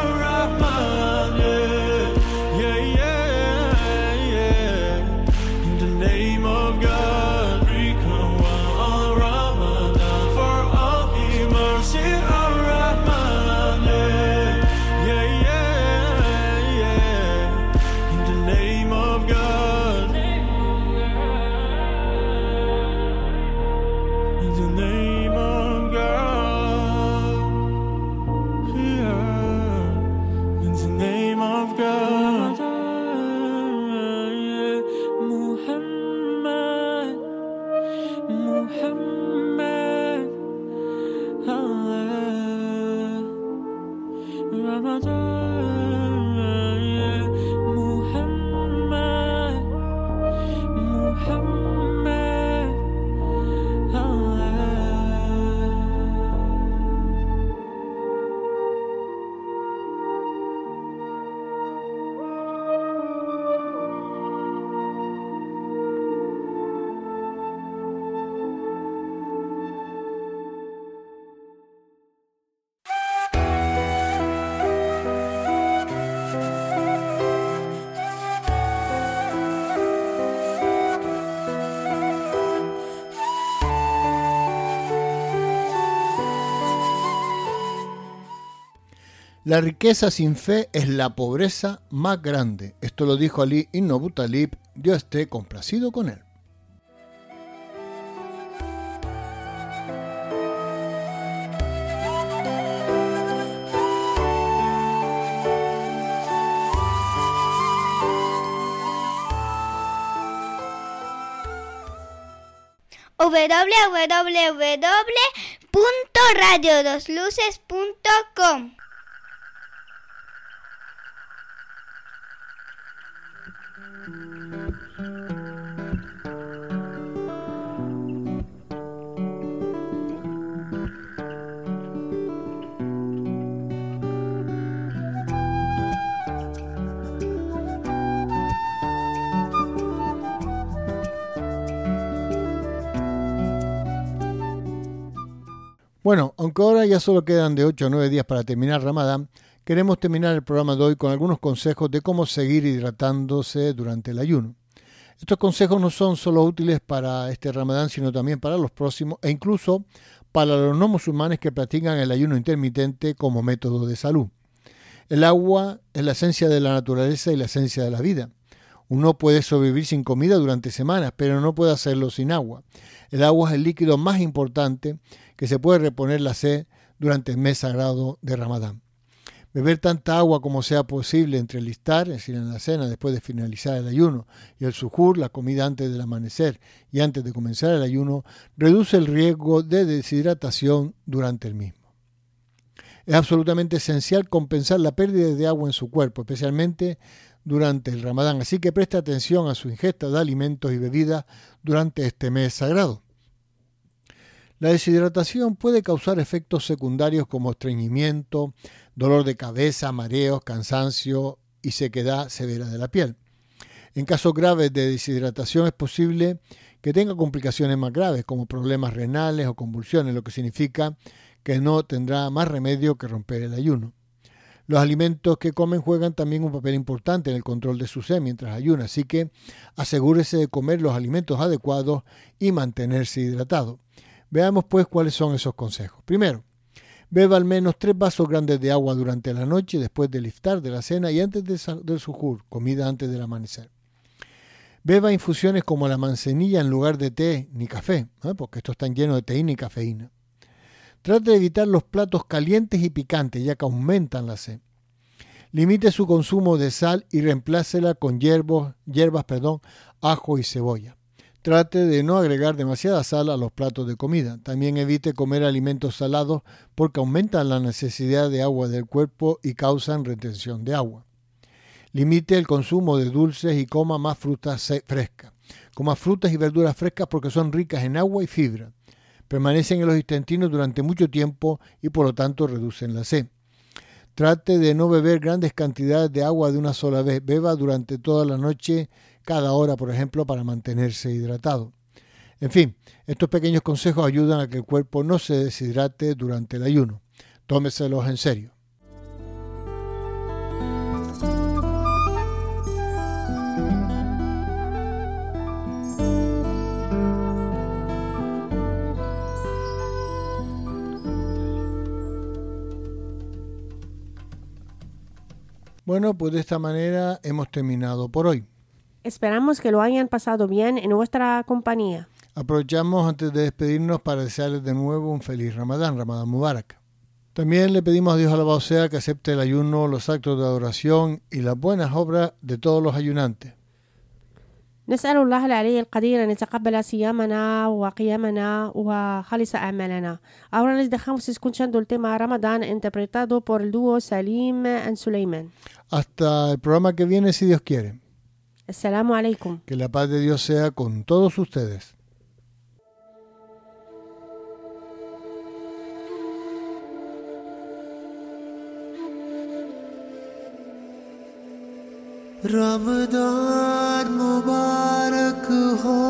Speaker 3: La riqueza sin fe es la pobreza más grande. Esto lo dijo Ali ibn Abu Talib. Dios esté complacido con él.
Speaker 6: doble u doble u doble u punto radio dos luces punto com.
Speaker 3: Bueno, aunque ahora ya solo quedan de ocho a nueve días para terminar Ramadán, queremos terminar el programa de hoy con algunos consejos de cómo seguir hidratándose durante el ayuno. Estos consejos no son solo útiles para este Ramadán, sino también para los próximos e incluso para los no musulmanes que practican el ayuno intermitente como método de salud. El agua es la esencia de la naturaleza y la esencia de la vida. Uno puede sobrevivir sin comida durante semanas, pero no puede hacerlo sin agua. El agua es el líquido más importante que se puede reponer la sed durante el mes sagrado de Ramadán. Beber tanta agua como sea posible entre el iftar, es decir, en la cena después de finalizar el ayuno, y el suhur, la comida antes del amanecer y antes de comenzar el ayuno, reduce el riesgo de deshidratación durante el mismo. Es absolutamente esencial compensar la pérdida de agua en su cuerpo, especialmente durante el Ramadán, así que preste atención a su ingesta de alimentos y bebidas durante este mes sagrado. La deshidratación puede causar efectos secundarios como estreñimiento, dolor de cabeza, mareos, cansancio y sequedad severa de la piel. En casos graves de deshidratación es posible que tenga complicaciones más graves como problemas renales o convulsiones, lo que significa que no tendrá más remedio que romper el ayuno. Los alimentos que comen juegan también un papel importante en el control de su sed mientras ayuna, así que asegúrese de comer los alimentos adecuados y mantenerse hidratado. Veamos pues cuáles son esos consejos. Primero, beba al menos tres vasos grandes de agua durante la noche, después del iftar, de la cena y antes del suhur, comida antes del amanecer. Beba infusiones como la manzanilla en lugar de té ni café, ¿eh? porque estos están llenos de teína y cafeína. Trate de evitar los platos calientes y picantes, ya que aumentan la sed. Limite su consumo de sal y reemplácela con hierbos, hierbas, perdón, ajo y cebolla. Trate de no agregar demasiada sal a los platos de comida. También evite comer alimentos salados porque aumentan la necesidad de agua del cuerpo y causan retención de agua. Limite el consumo de dulces y coma más frutas frescas. Coma frutas y verduras frescas porque son ricas en agua y fibra. Permanecen en los intestinos durante mucho tiempo y por lo tanto reducen la sed. Trate de no beber grandes cantidades de agua de una sola vez. Beba durante toda la noche, cada hora, por ejemplo, para mantenerse hidratado. En fin, estos pequeños consejos ayudan a que el cuerpo no se deshidrate durante el ayuno. Tómeselos en serio. Bueno, pues de esta manera hemos terminado por hoy.
Speaker 4: Esperamos que lo hayan pasado bien en nuestra compañía.
Speaker 3: Aprovechamos antes de despedirnos para desearles de nuevo un feliz Ramadán, Ramadán Mubarak. También le pedimos a Dios alabado sea que acepte el ayuno, los actos de adoración y las buenas obras de todos los ayunantes.
Speaker 4: نسأل الله العلي القدير أن يتقبل صيامنا وقيامنا وخالص أعمالنا. Ahora les dejamos escuchando el tema Ramadán interpretado por el dúo Salim and Suleiman.
Speaker 3: Hasta el programa que viene, si Dios quiere.
Speaker 4: Assalamu alaikum.
Speaker 3: Que la paz de Dios sea con todos ustedes.
Speaker 8: Ramadan मुबारक हो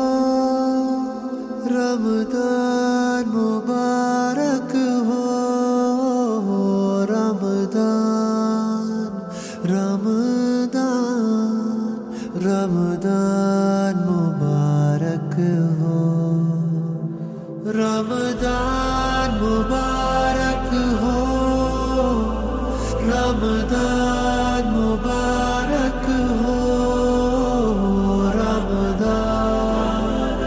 Speaker 8: रमदान मुबारक हो रमदान रमदान रमदान मुबारक हो रमदान मुबारक हो रमदान मुबारक हो रमदान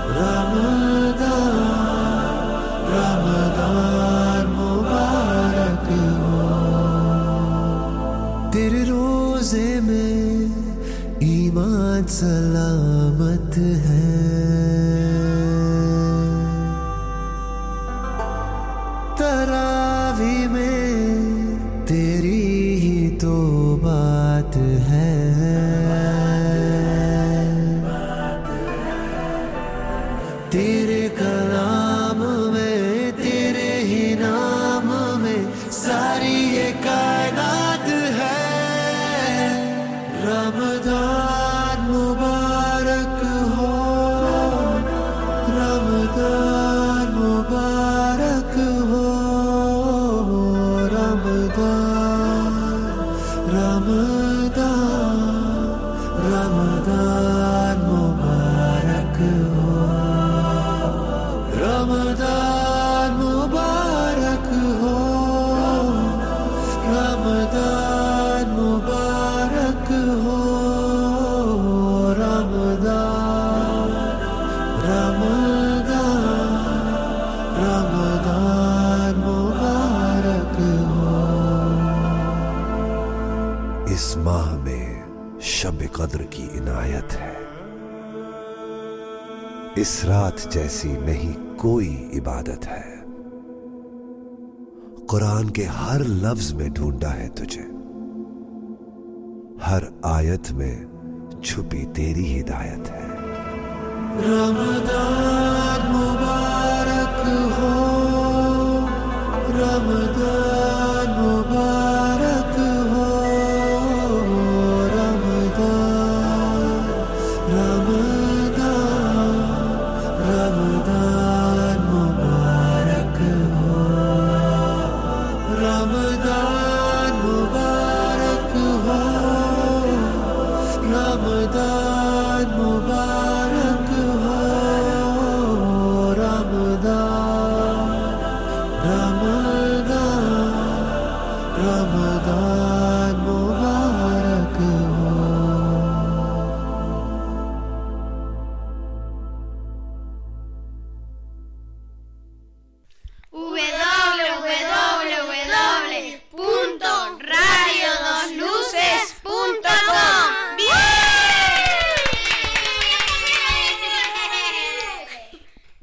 Speaker 8: रमदान रमदान मुबारक हो तेरे रोजे में ईमान सलामत है तरावी में तेरी ही तो बात है तेरे कलाम में तेरे ही नाम में सारी ये कायनात है रमदान मुबारक हो रमदान मुबारक हो रमदान रमदान मुबारक हो। इस माह में शब कद्र की इनायत है, इस रात जैसी नहीं कोई इबादत है। कुरान के हर लफ्ज में ढूंढा है तुझे, हर आयत में छुपी तेरी हिदायत है। रमदान मुबारक हो, रमदान मुबारक हो, रमदान रमदान रमदान मुबारक हो, रमदान मुबारक हो, रमदान मुबारक हो, रमदान रमदान रमदान